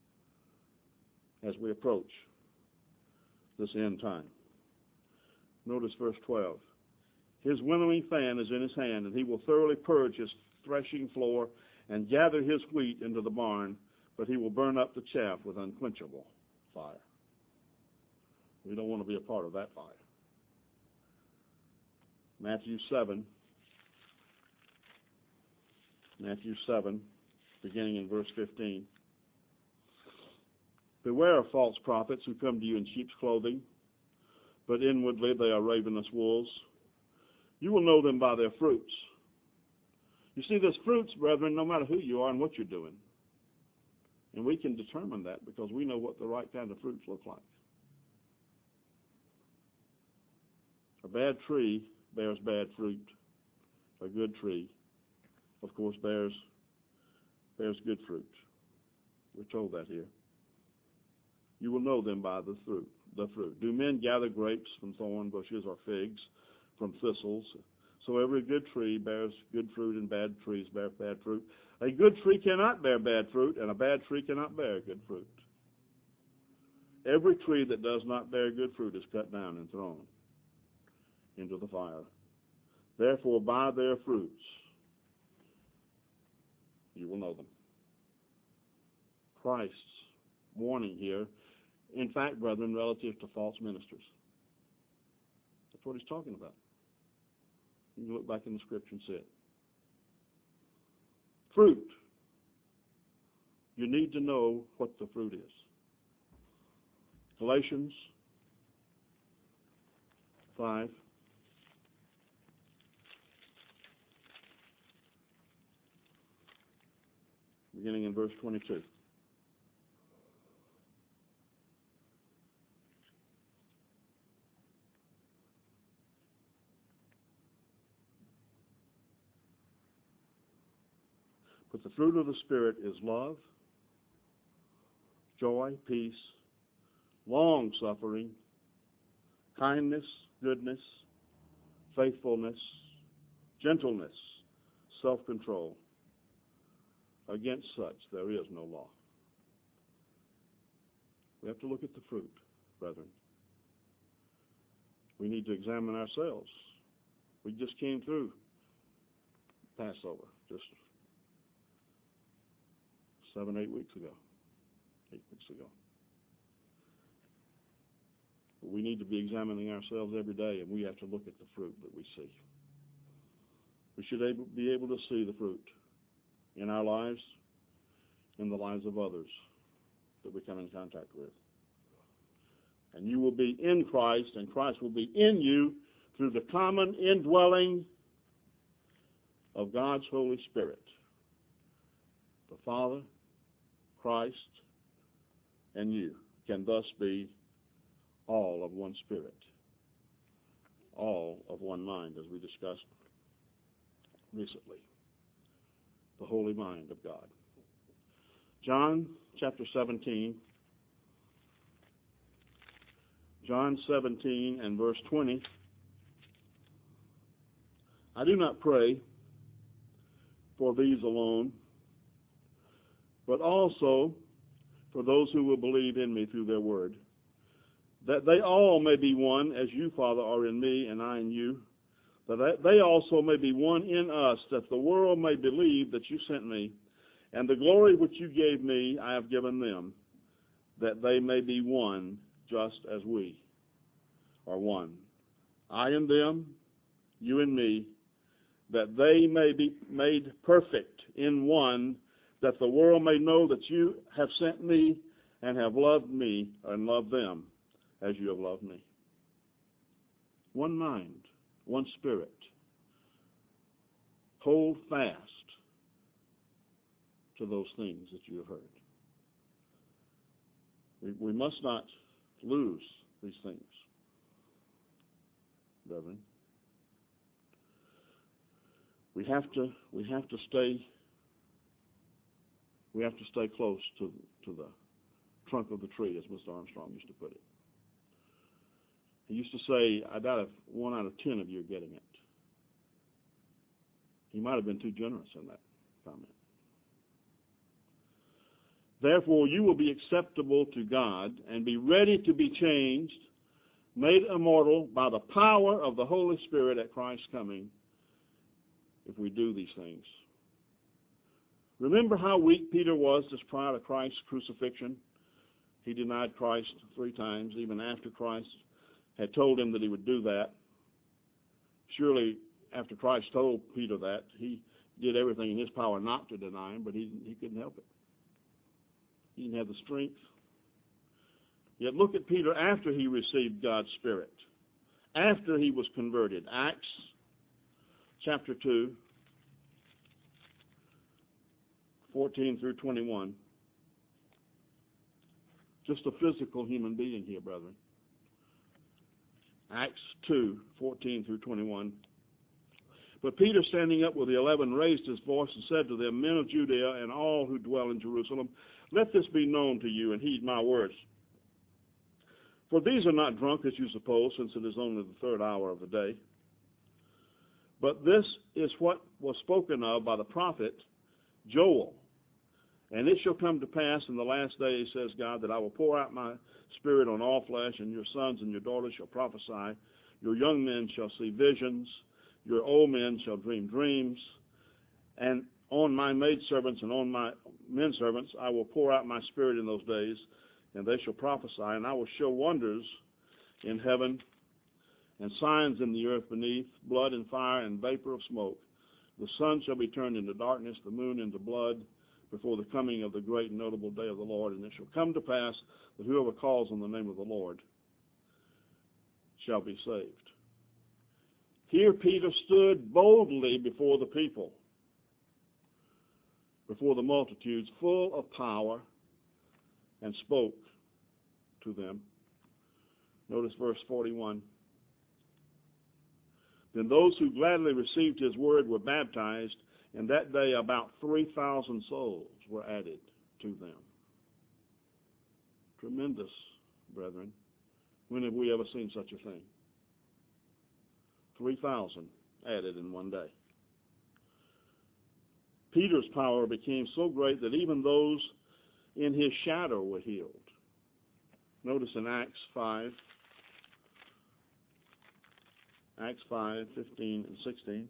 as we approach this end time. Notice verse twelve. His winnowing fan is in his hand, and he will thoroughly purge his threshing floor and gather his wheat into the barn, but he will burn up the chaff with unquenchable fire. We don't want to be a part of that fire. Matthew seven. Matthew seven, beginning in verse fifteen. Beware of false prophets who come to you in sheep's clothing, but inwardly they are ravenous wolves. You will know them by their fruits. You see, there's fruits, brethren, no matter who you are and what you're doing. And we can determine that because we know what the right kind of fruits look like. A bad tree bears bad fruit. A good tree, of course, bears bears good fruit. We're told that here. You will know them by the fruit. The fruit. Do men gather grapes from thorn bushes or figs from thistles? So every good tree bears good fruit, and bad trees bear bad fruit. A good tree cannot bear bad fruit, and a bad tree cannot bear good fruit. Every tree that does not bear good fruit is cut down and thrown into the fire. Therefore, by their fruits, you will know them. Christ's warning here, in fact, brethren, relative to false ministers. That's what he's talking about. You can look back in the scripture and see it. Fruit. You need to know what the fruit is. Galatians five. Beginning in verse twenty-two. But the fruit of the Spirit is love, joy, peace, long-suffering, kindness, goodness, faithfulness, gentleness, self-control. Against such there is no law. We have to look at the fruit, brethren. We need to examine ourselves. We just came through Passover just seven, eight weeks ago. Eight weeks ago. But we need to be examining ourselves every day, and we have to look at the fruit that we see. We should able, be able to see the fruit in our lives, in the lives of others that we come in contact with. And you will be in Christ, and Christ will be in you through the common indwelling of God's Holy Spirit. The Father, Christ, and you can thus be all of one spirit, all of one mind, as we discussed recently. The holy mind of God. John chapter seventeen. John seventeen and verse twenty. I do not pray for these alone, but also for those who will believe in me through their word, that they all may be one, as you, Father, are in me and I in you, that they also may be one in us, that the world may believe that you sent me, and the glory which you gave me I have given them, that they may be one just as we are one. I and them, you and me, that they may be made perfect in one, that the world may know that you have sent me and have loved me and loved them as you have loved me. One mind. One spirit. Hold fast to those things that you have heard. We, we must not lose these things, brethren. We have to we have to stay we have to stay close to to the trunk of the tree, as Mister Armstrong used to put it. He used to say, I doubt if one out of ten of you are getting it. He might have been too generous in that comment. Therefore, you will be acceptable to God and be ready to be changed, made immortal by the power of the Holy Spirit at Christ's coming, if we do these things. Remember how weak Peter was just prior to Christ's crucifixion? He denied Christ three times, even after Christ had told him that he would do that. Surely, after Christ told Peter that, he did everything in his power not to deny him, but he, he couldn't help it. He didn't have the strength. Yet look at Peter after he received God's Spirit, after he was converted. Acts chapter two, fourteen through twenty-one. Just a physical human being here, brethren. Acts two, fourteen through twenty-one. But Peter, standing up with the eleven, raised his voice and said to them, Men of Judea and all who dwell in Jerusalem, let this be known to you, and heed my words. For these are not drunk, as you suppose, since it is only the third hour of the day. But this is what was spoken of by the prophet Joel. And it shall come to pass in the last days, says God, that I will pour out my Spirit on all flesh, and your sons and your daughters shall prophesy. Your young men shall see visions. Your old men shall dream dreams. And on my maidservants and on my men servants I will pour out my Spirit in those days, and they shall prophesy. And I will show wonders in heaven and signs in the earth beneath, blood and fire and vapor of smoke. The sun shall be turned into darkness, the moon into blood, before the coming of the great and notable day of the Lord. And it shall come to pass that whoever calls on the name of the Lord shall be saved. Here Peter stood boldly before the people, before the multitudes, full of power, and spoke to them. Notice verse forty-one. Then those who gladly received his word were baptized, and that day about three thousand souls were added to them. Tremendous, brethren. When have we ever seen such a thing? three thousand added in one day. Peter's power became so great that even those in his shadow were healed. Notice in Acts five, Acts five, fifteen and sixteen.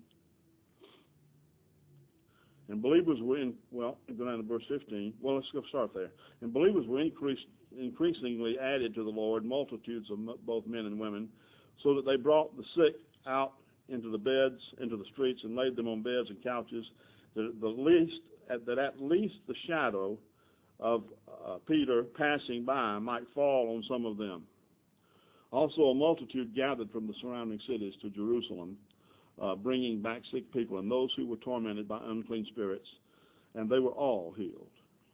And believers were in, well, go down to verse fifteen. Well, let's go start there. And believers were increased, increasingly added to the Lord, multitudes of both men and women, so that they brought the sick out into the beds, into the streets, and laid them on beds and couches, that, the least, that at least the shadow of uh, Peter passing by might fall on some of them. Also a multitude gathered from the surrounding cities to Jerusalem, uh, bringing back sick people and those who were tormented by unclean spirits, and they were all healed.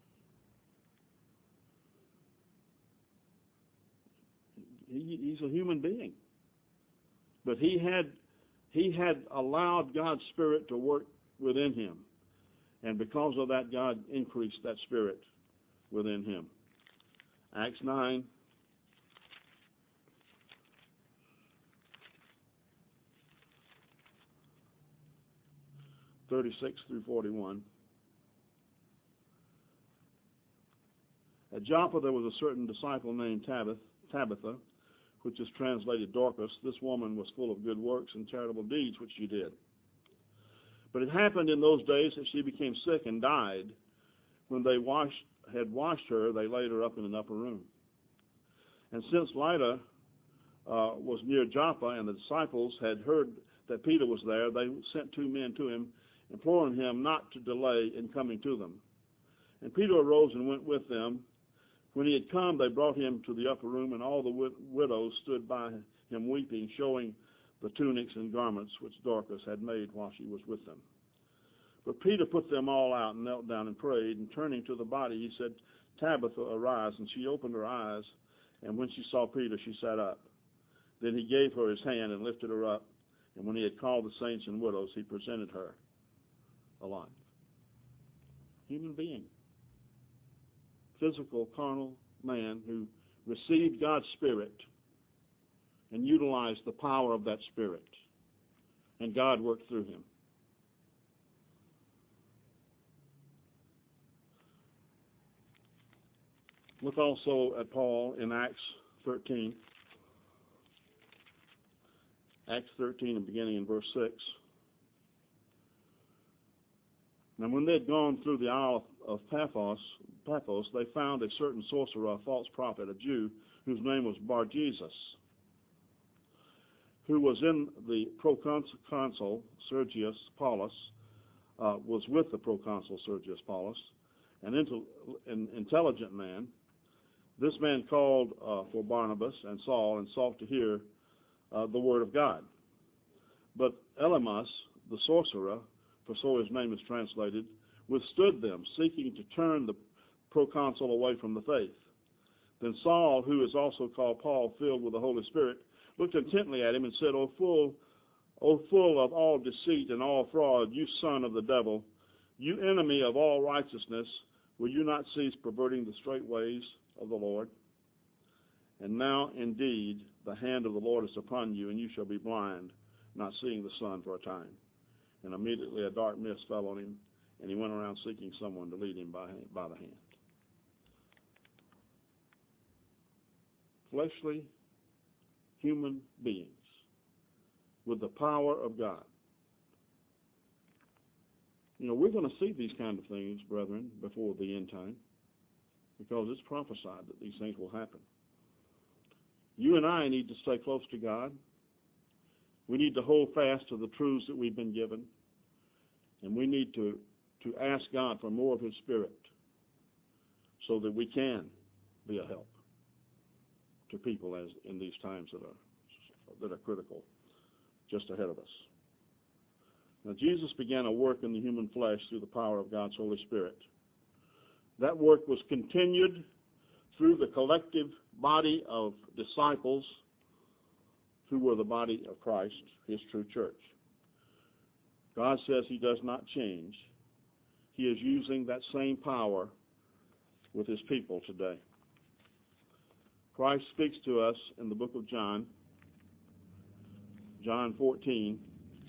He, he's a human being. But he had he had allowed God's Spirit to work within him. And because of that, God increased that Spirit within him. Acts nine. thirty-six through forty-one. At Joppa there was a certain disciple named Tabitha, which is translated Dorcas. This woman was full of good works and charitable deeds which she did. But it happened in those days that she became sick and died. When they washed, had washed her, they laid her up in an upper room. And since Lydda uh, was near Joppa, and the disciples had heard that Peter was there, they sent two men to him, imploring him not to delay in coming to them. And Peter arose and went with them. When he had come, they brought him to the upper room, and all the wid- widows stood by him weeping, showing the tunics and garments which Dorcas had made while she was with them. But Peter put them all out and knelt down and prayed, and turning to the body, he said, Tabitha, arise. And she opened her eyes, and when she saw Peter, she sat up. Then he gave her his hand and lifted her up, and when he had called the saints and widows, he presented her alive. Human being. Physical, carnal man who received God's Spirit and utilized the power of that Spirit. And God worked through him. Look also at Paul in Acts thirteen. Acts thirteen, and beginning in verse six. Now when they had gone through the isle of Paphos, Paphos, they found a certain sorcerer, a false prophet, a Jew, whose name was Bar-Jesus, who was in the proconsul Sergius Paulus, uh, was with the proconsul Sergius Paulus, an, intel- an intelligent man. This man called uh, for Barnabas and Saul and sought to hear uh, the word of God. But Elymas, the sorcerer, for so his name is translated, withstood them, seeking to turn the proconsul away from the faith. Then Saul, who is also called Paul, filled with the Holy Spirit, looked intently at him and said, O full, O full of all deceit and all fraud, you son of the devil, you enemy of all righteousness, will you not cease perverting the straight ways of the Lord? And now, indeed, the hand of the Lord is upon you, and you shall be blind, not seeing the sun for a time. And immediately a dark mist fell on him, and he went around seeking someone to lead him by, by the hand. Fleshly human beings with the power of God. You know, we're going to see these kind of things, brethren, before the end time, because it's prophesied that these things will happen. You and I need to stay close to God. We need to hold fast to the truths that we've been given. And we need to, to ask God for more of His Spirit so that we can be a help to people as in these times that are, that are critical just ahead of us. Now, Jesus began a work in the human flesh through the power of God's Holy Spirit. That work was continued through the collective body of disciples who were the body of Christ, His true church. God says He does not change. He is using that same power with His people today. Christ speaks to us in the book of John, John fourteen.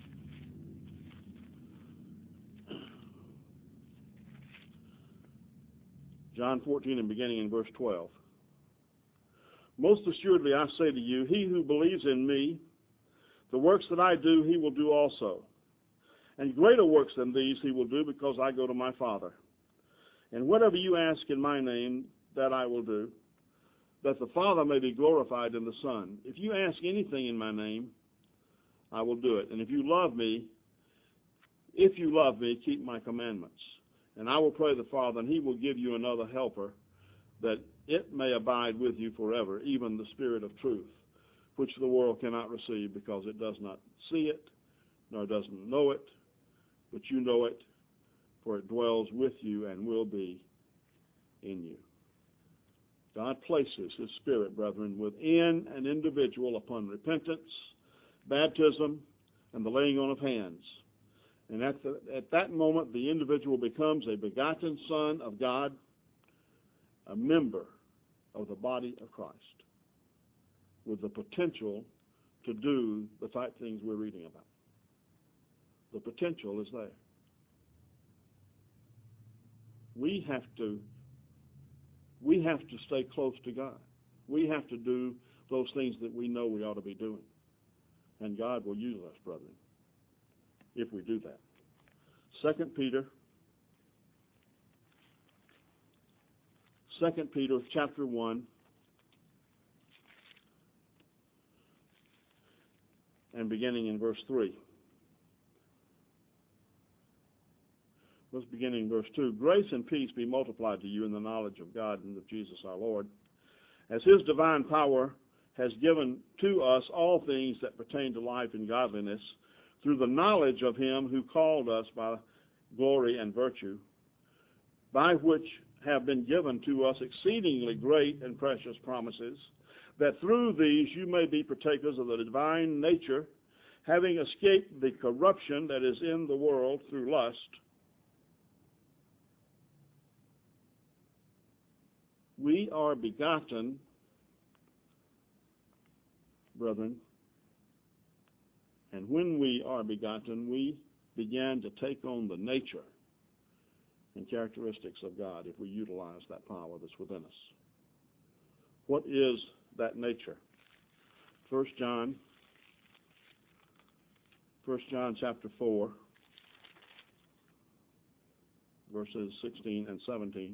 John fourteen and beginning in verse twelve. Most assuredly I say to you, he who believes in me, the works that I do, he will do also. And greater works than these he will do, because I go to my Father. And whatever you ask in my name, that I will do, that the Father may be glorified in the Son. If you ask anything in my name, I will do it. And if you love me, if you love me, keep my commandments. And I will pray the Father, and he will give you another helper, that it may abide with you forever, even the Spirit of truth, which the world cannot receive, because it does not see it, nor doesn't know it, but you know it, for it dwells with you and will be in you. God places His Spirit, brethren, within an individual upon repentance, baptism, and the laying on of hands. And at, the, at that moment, the individual becomes a begotten Son of God, a member of the body of Christ, with the potential to do the type things we're reading about. The potential is there. We have to, we have to stay close to God. We have to do those things that we know we ought to be doing. And God will use us, brethren, if we do that. Second Peter, Second Peter chapter one, and beginning in verse three. Let's begin in verse two. Grace and peace be multiplied to you in the knowledge of God and of Jesus our Lord, as His divine power has given to us all things that pertain to life and godliness, through the knowledge of Him who called us by glory and virtue, by which have been given to us exceedingly great and precious promises, that through these you may be partakers of the divine nature, having escaped the corruption that is in the world through lust. We are begotten, brethren, and when we are begotten, we begin to take on the nature and characteristics of God if we utilize that power that's within us. What is that nature? First John, First John chapter four, verses sixteen and seventeen.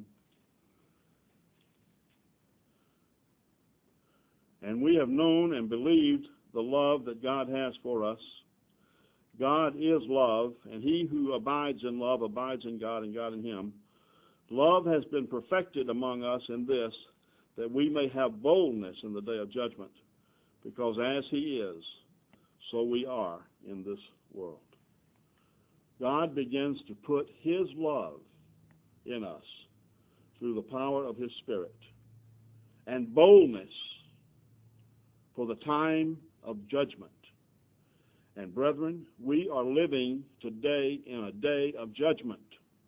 And we have known and believed the love that God has for us. God is love, and he who abides in love abides in God, and God in him. Love has been perfected among us in this, that we may have boldness in the day of judgment, because as he is, so we are in this world. God begins to put his love in us through the power of his Spirit, and boldness for the time of judgment. And brethren, we are living today in a day of judgment.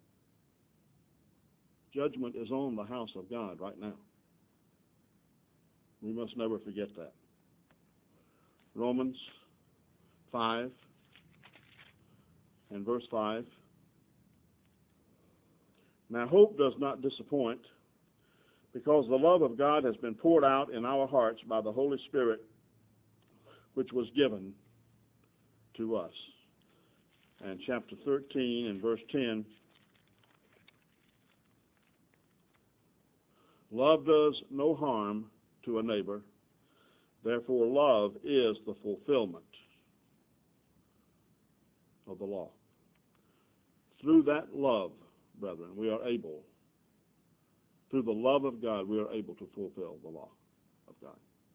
Judgment is on the house of God right now. We must never forget that. Romans five and verse five. Now hope does not disappoint, because the love of God has been poured out in our hearts by the Holy Spirit, which was given to us. And chapter thirteen and verse ten. Love does no harm to a neighbor. Therefore, love is the fulfillment of the law. through that love, brethren, we are able, through the love of God, we are able to fulfill the law of God.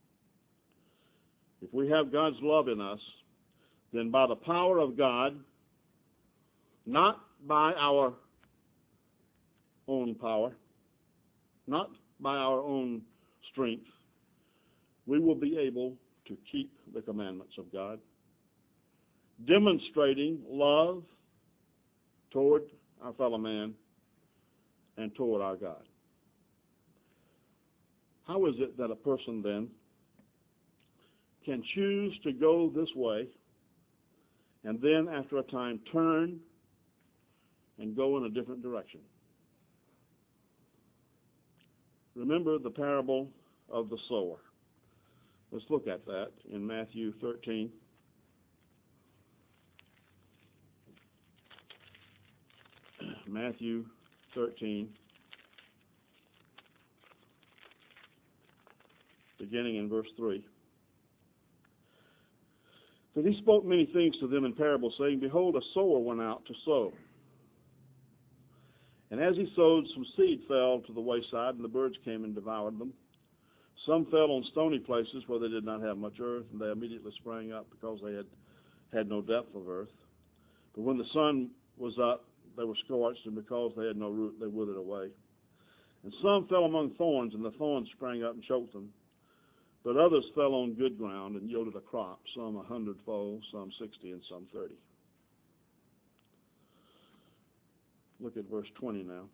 If we have God's love in us, then by the power of God, not by our own power, not by our own strength, we will be able to keep the commandments of God, demonstrating love toward our fellow man and toward our God. How is it that a person then can choose to go this way and then after a time turn and go in a different direction? Remember the parable of the sower. Let's look at that in Matthew thirteen. Matthew thirteen, beginning in verse three. Then he spoke many things to them in parables, saying, Behold, a sower went out to sow. And as he sowed, some seed fell to the wayside, and the birds came and devoured them. Some fell on stony places where they did not have much earth, and they immediately sprang up because they had had no depth of earth. But when the sun was up, they were scorched, and because they had no root, they withered away. And some fell among thorns, and the thorns sprang up and choked them. But others fell on good ground and yielded a crop, some a hundredfold, some sixty, and some thirty. Look at verse twenty now.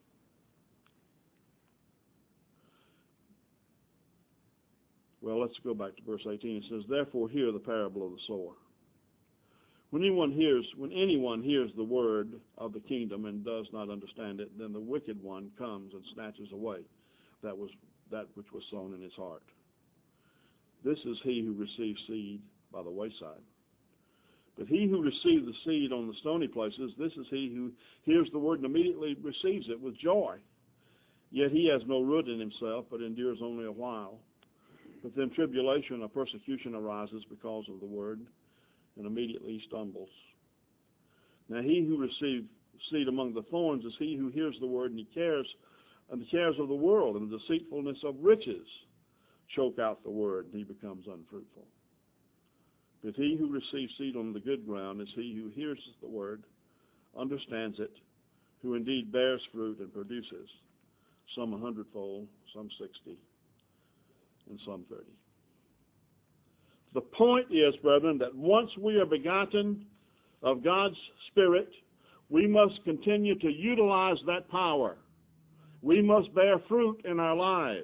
Well, let's go back to verse eighteen. It says, Therefore hear the parable of the sower. When anyone hears, when anyone hears the word of the kingdom and does not understand it, then the wicked one comes and snatches away that was that which was sown in his heart. This is he who receives seed by the wayside. But he who receives the seed on the stony places, this is he who hears the word and immediately receives it with joy. Yet he has no root in himself, but endures only a while. But then tribulation or persecution arises because of the word, and immediately he stumbles. Now he who receives seed among the thorns is he who hears the word, and he cares, and the cares of the world and the deceitfulness of riches choke out the word, and he becomes unfruitful. But he who receives seed on the good ground is he who hears the word, understands it, who indeed bears fruit and produces, some a hundredfold, some sixty, and some thirty. The point is, brethren, that once we are begotten of God's Spirit, we must continue to utilize that power. We must bear fruit in our lives.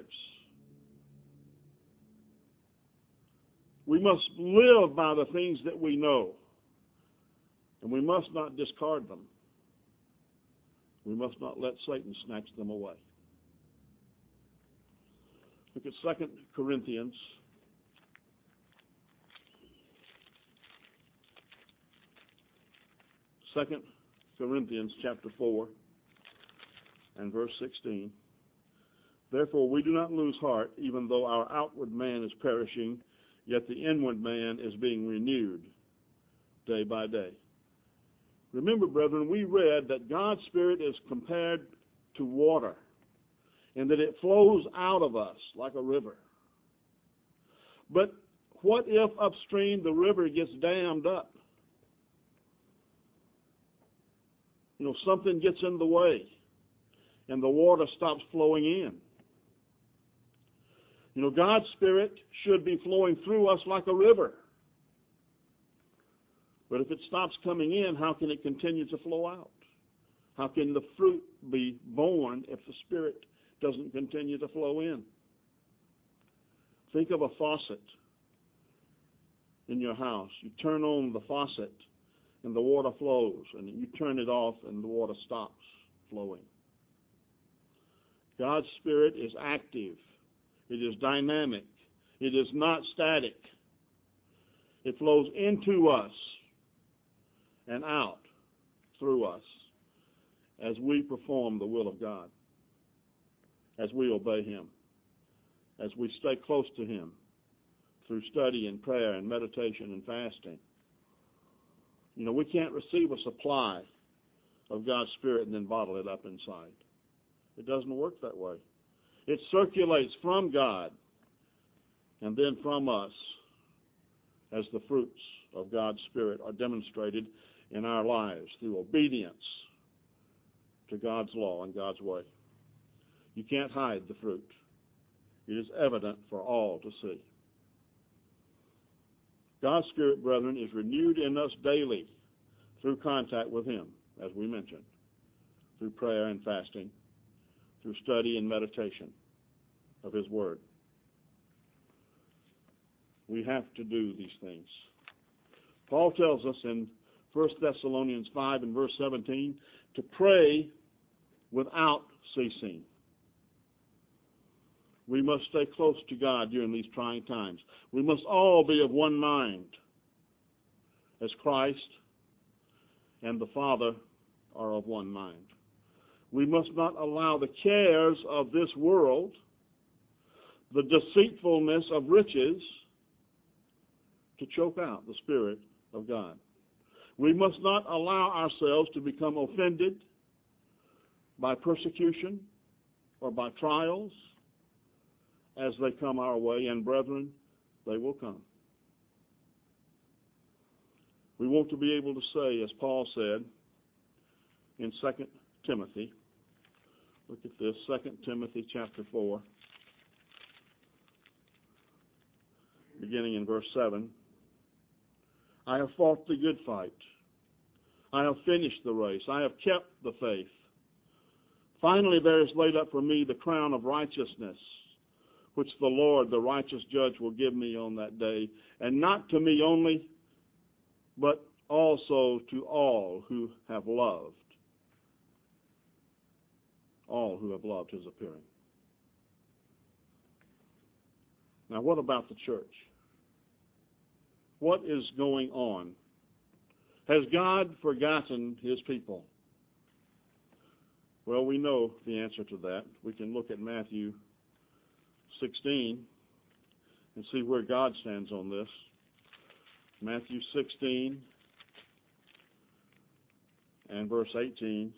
We must live by the things that we know, and we must not discard them. We must not let Satan snatch them away. Look at Second Corinthians. Second Corinthians chapter four and verse sixteen. Therefore we do not lose heart, even though our outward man is perishing, yet the inward man is being renewed day by day. Remember, brethren, we read that God's Spirit is compared to water, and that it flows out of us like a river. But what if upstream the river gets dammed up? You know, something gets in the way, and the water stops flowing in. You know, God's Spirit should be flowing through us like a river. But if it stops coming in, how can it continue to flow out? How can the fruit be born if the Spirit doesn't continue to flow in? Think of a faucet in your house. You turn on the faucet and the water flows, and you turn it off and the water stops flowing. God's Spirit is active. It is dynamic. It is not static. It flows into us and out through us as we perform the will of God, as we obey Him, as we stay close to Him through study and prayer and meditation and fasting. You know, we can't receive a supply of God's Spirit and then bottle it up inside. It doesn't work that way. It circulates from God and then from us as the fruits of God's Spirit are demonstrated in our lives through obedience to God's law and God's way. You can't hide the fruit. It is evident for all to see. God's Spirit, brethren, is renewed in us daily through contact with Him, as we mentioned, through prayer and fasting, through study and meditation of His Word. We have to do these things. Paul tells us in First Thessalonians five and verse seventeen to pray without ceasing. We must stay close to God during these trying times. We must all be of one mind, as Christ and the Father are of one mind. We must not allow the cares of this world, the deceitfulness of riches, to choke out the Spirit of God. We must not allow ourselves to become offended by persecution or by trials as they come our way, and brethren, they will come. We want to be able to say, as Paul said in Second Timothy, look at this, Second Timothy chapter four, beginning in verse seven, I have fought the good fight. I have finished the race. I have kept the faith. Finally, there is laid up for me the crown of righteousness, which the Lord, the righteous judge, will give me on that day, and not to me only, but also to all who have loved, all who have loved His appearing. Now, what about the church? What is going on? Has God forgotten His people? Well, we know the answer to that. We can look at Matthew sixteen and see where God stands on this. Matthew sixteen and verse eighteen.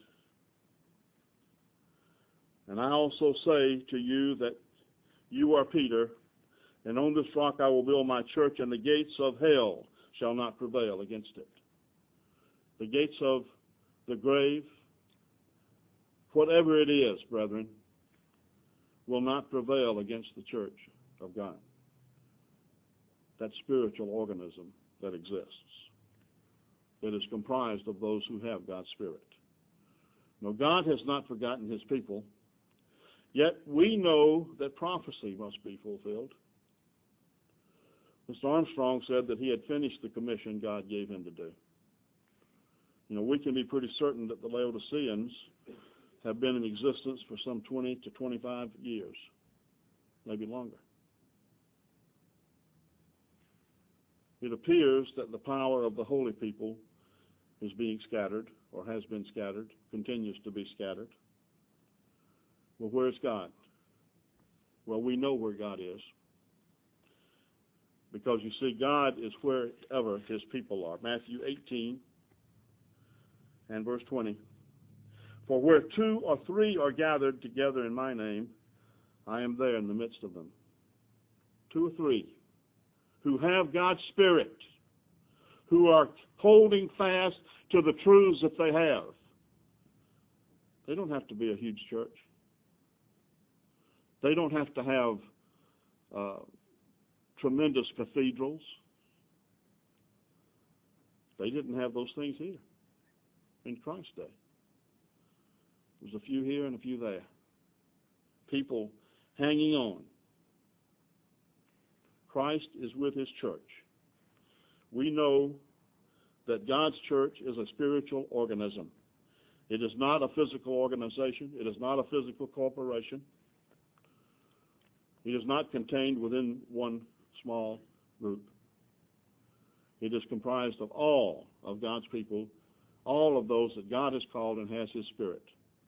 And I also say to you that you are Peter, and on this rock I will build my church, and the gates of hell shall not prevail against it. The gates of the grave, whatever it is, brethren, will not prevail against the church of God, that spiritual organism that exists, that is comprised of those who have God's Spirit. Now, God has not forgotten His people, yet we know that prophecy must be fulfilled. Mister Armstrong said that he had finished the commission God gave him to do. You know, we can be pretty certain that the Laodiceans have been in existence for some twenty to twenty-five years, maybe longer. It appears that the power of the holy people is being scattered, or has been scattered, continues to be scattered. Well, where's God? Well, we know where God is, because you see, God is wherever His people are. Matthew eighteen and verse twenty. For where two or three are gathered together in my name, I am there in the midst of them. Two or three who have God's Spirit, who are holding fast to the truths that they have. They don't have to be a huge church. They don't have to have uh, tremendous cathedrals. They didn't have those things here in Christ's day. There's a few here and a few there. People hanging on. Christ is with His church. We know that God's church is a spiritual organism. It is not a physical organization. It is not a physical corporation. It is not contained within one small group. It is comprised of all of God's people, all of those that God has called and has His Spirit.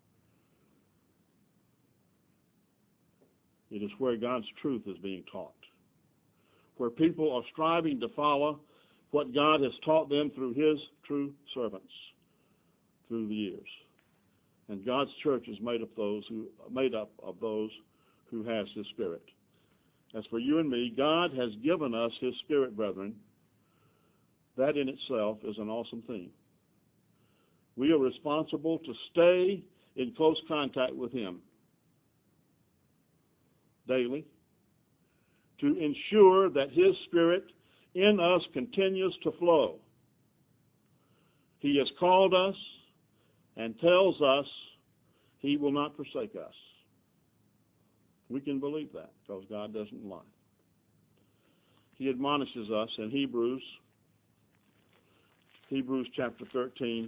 It is where God's truth is being taught, where people are striving to follow what God has taught them through His true servants, through the years. And God's church is made up those who made up of those who has His Spirit. As for you and me, God has given us His Spirit, brethren. That in itself is an awesome thing. We are responsible to stay in close contact with Him daily, to ensure that His Spirit in us continues to flow. He has called us and tells us He will not forsake us. We can believe that because God doesn't lie. He admonishes us in Hebrews, Hebrews chapter thirteen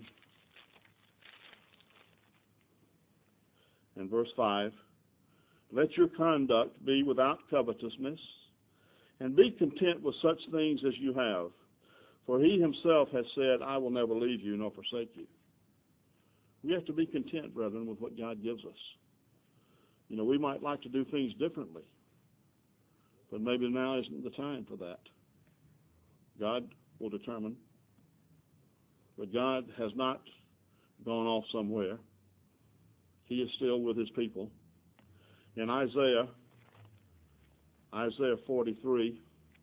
and verse five. Let your conduct be without covetousness, and be content with such things as you have. For He Himself has said, I will never leave you nor forsake you. We have to be content, brethren, with what God gives us. You know, we might like to do things differently, but maybe now isn't the time for that. God will determine. But God has not gone off somewhere. He is still with His people. In Isaiah, Isaiah forty-three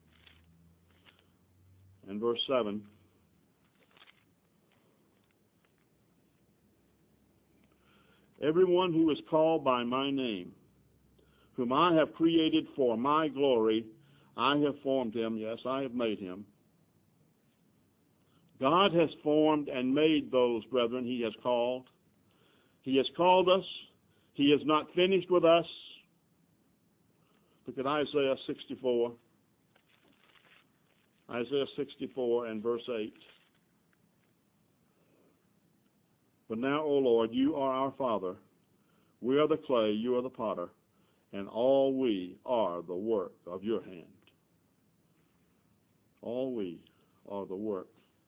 and verse seven, everyone who is called by my name, whom I have created for my glory, I have formed him. Yes, I have made him. God has formed and made those, brethren, He has called. He has called us. He is not finished with us. Look at Isaiah sixty-four. Isaiah sixty-four and verse eight. But now, O Lord, you are our Father. We are the clay, you are the potter, and all we are the work of your hand. All we are the work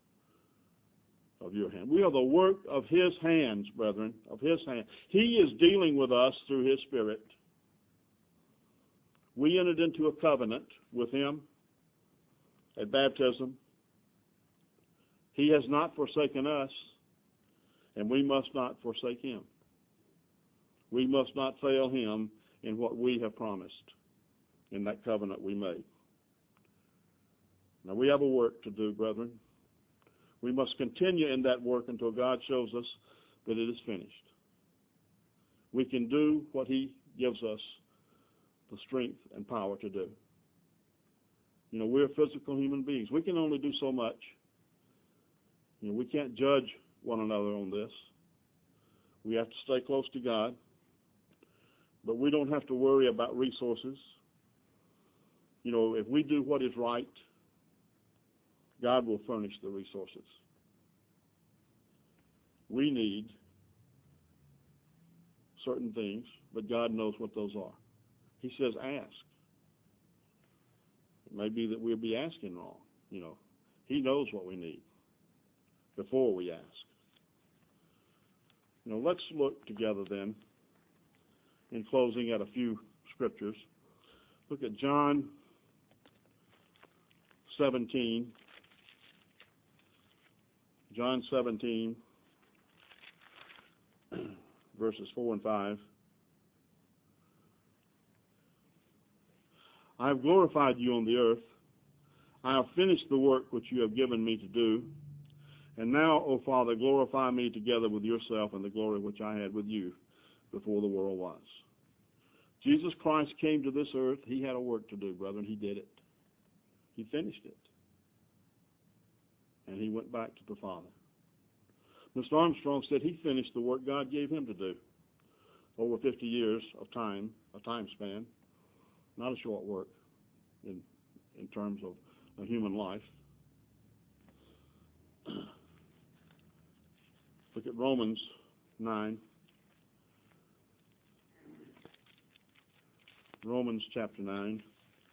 of your hand. We are the work of His hands, brethren, of His hand. He is dealing with us through His Spirit. We entered into a covenant with Him at baptism. He has not forsaken us, and we must not forsake Him. We must not fail Him in what we have promised in that covenant we made. Now we have a work to do, brethren. We must continue in that work until God shows us that it is finished. We can do what He gives us the strength and power to do. You know, we're physical human beings. We can only do so much. You know, we can't judge one another on this. We have to stay close to God. But we don't have to worry about resources. You know, if we do what is right, God will furnish the resources. We need certain things, but God knows what those are. He says, ask. It may be that we'll be asking wrong. You know, He knows what we need before we ask. You know, let's look together then, in closing, at a few scriptures. Look at John seventeen. John seventeen, verses four and five. I have glorified you on the earth. I have finished the work which you have given me to do. And now, O Father, glorify me together with yourself in the glory which I had with you before the world was. Jesus Christ came to this earth. He had a work to do, brethren. He did it. He finished it. And He went back to the Father. Mister Armstrong said he finished the work God gave him to do. Over fifty years of time, a time span. Not a short work in, in terms of a human life. Look at Romans nine. Romans chapter nine,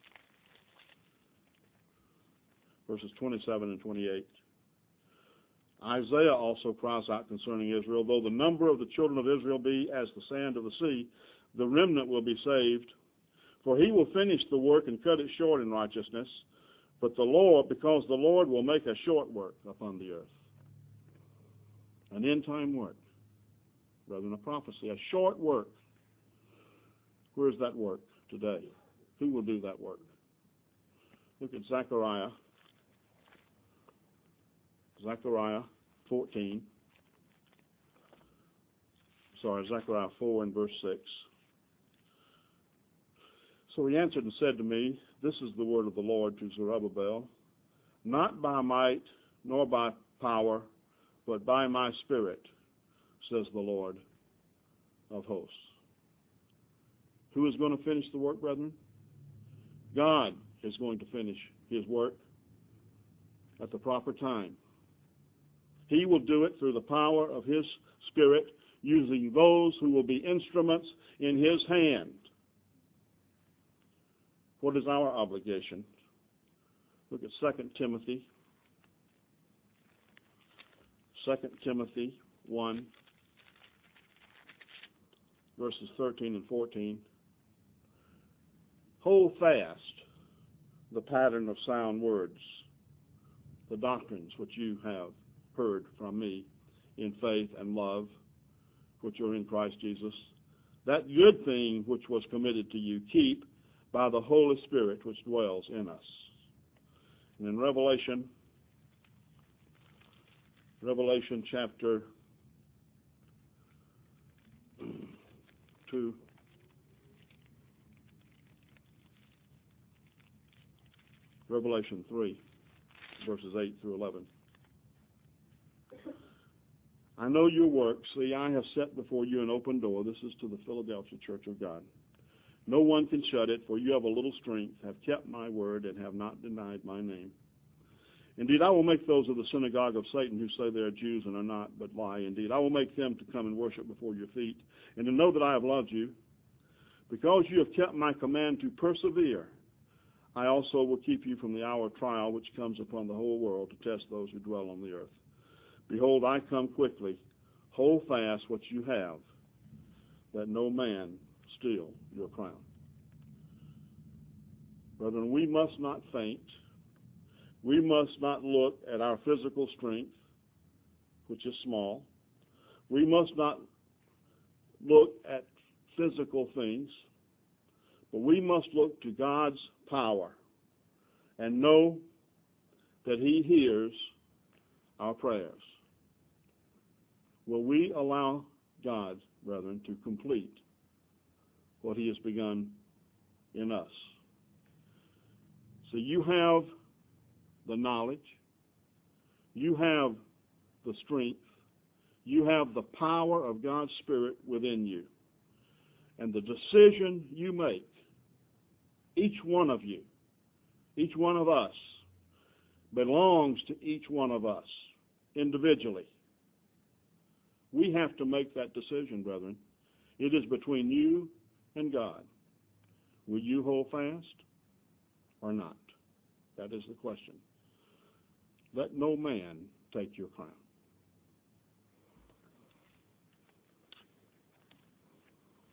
verses twenty-seven and twenty-eight. Isaiah also cries out concerning Israel, though the number of the children of Israel be as the sand of the sea, the remnant will be saved. For he will finish the work and cut it short in righteousness, but the Lord, because the Lord will make a short work upon the earth. An end-time work. Brethren, a prophecy, a short work. Where's that work today? Who will do that work? Look at Zechariah. Zechariah fourteen. Sorry, Zechariah four and verse six. So he answered and said to me, this is the word of the Lord to Zerubbabel, not by might nor by power, but by my Spirit, says the Lord of hosts. Who is going to finish the work, brethren? God is going to finish his work at the proper time. He will do it through the power of his Spirit, using those who will be instruments in his hand. What is our obligation? Look at Second Timothy. Second Timothy one, verses thirteen and fourteen. Hold fast the pattern of sound words, the doctrines which you have heard from me in faith and love, which are in Christ Jesus. That good thing which was committed to you, keep by the Holy Spirit which dwells in us. And in Revelation, Revelation chapter two, Revelation three, verses eight through eleven. I know your works. See, I have set before you an open door. This is to the Philadelphia Church of God. No one can shut it, for you have a little strength, have kept my word, and have not denied my name. Indeed, I will make those of the synagogue of Satan who say they are Jews and are not, but lie. Indeed, I will make them to come and worship before your feet, and to know that I have loved you. Because you have kept my command to persevere, I also will keep you from the hour of trial which comes upon the whole world to test those who dwell on the earth. Behold, I come quickly. Hold fast what you have, that no man steal your crown. Brethren, we must not faint. We must not look at our physical strength, which is small. We must not look at physical things, but we must look to God's power and know that he hears our prayers. Will we allow God, brethren, to complete what he has begun in us? So you have the knowledge, you have the strength, you have the power of God's Spirit within you. And the decision you make, each one of you, each one of us, belongs to each one of us individually. We have to make that decision, brethren. It is between you and God. Will you hold fast or not? That is the question. Let no man take your crown.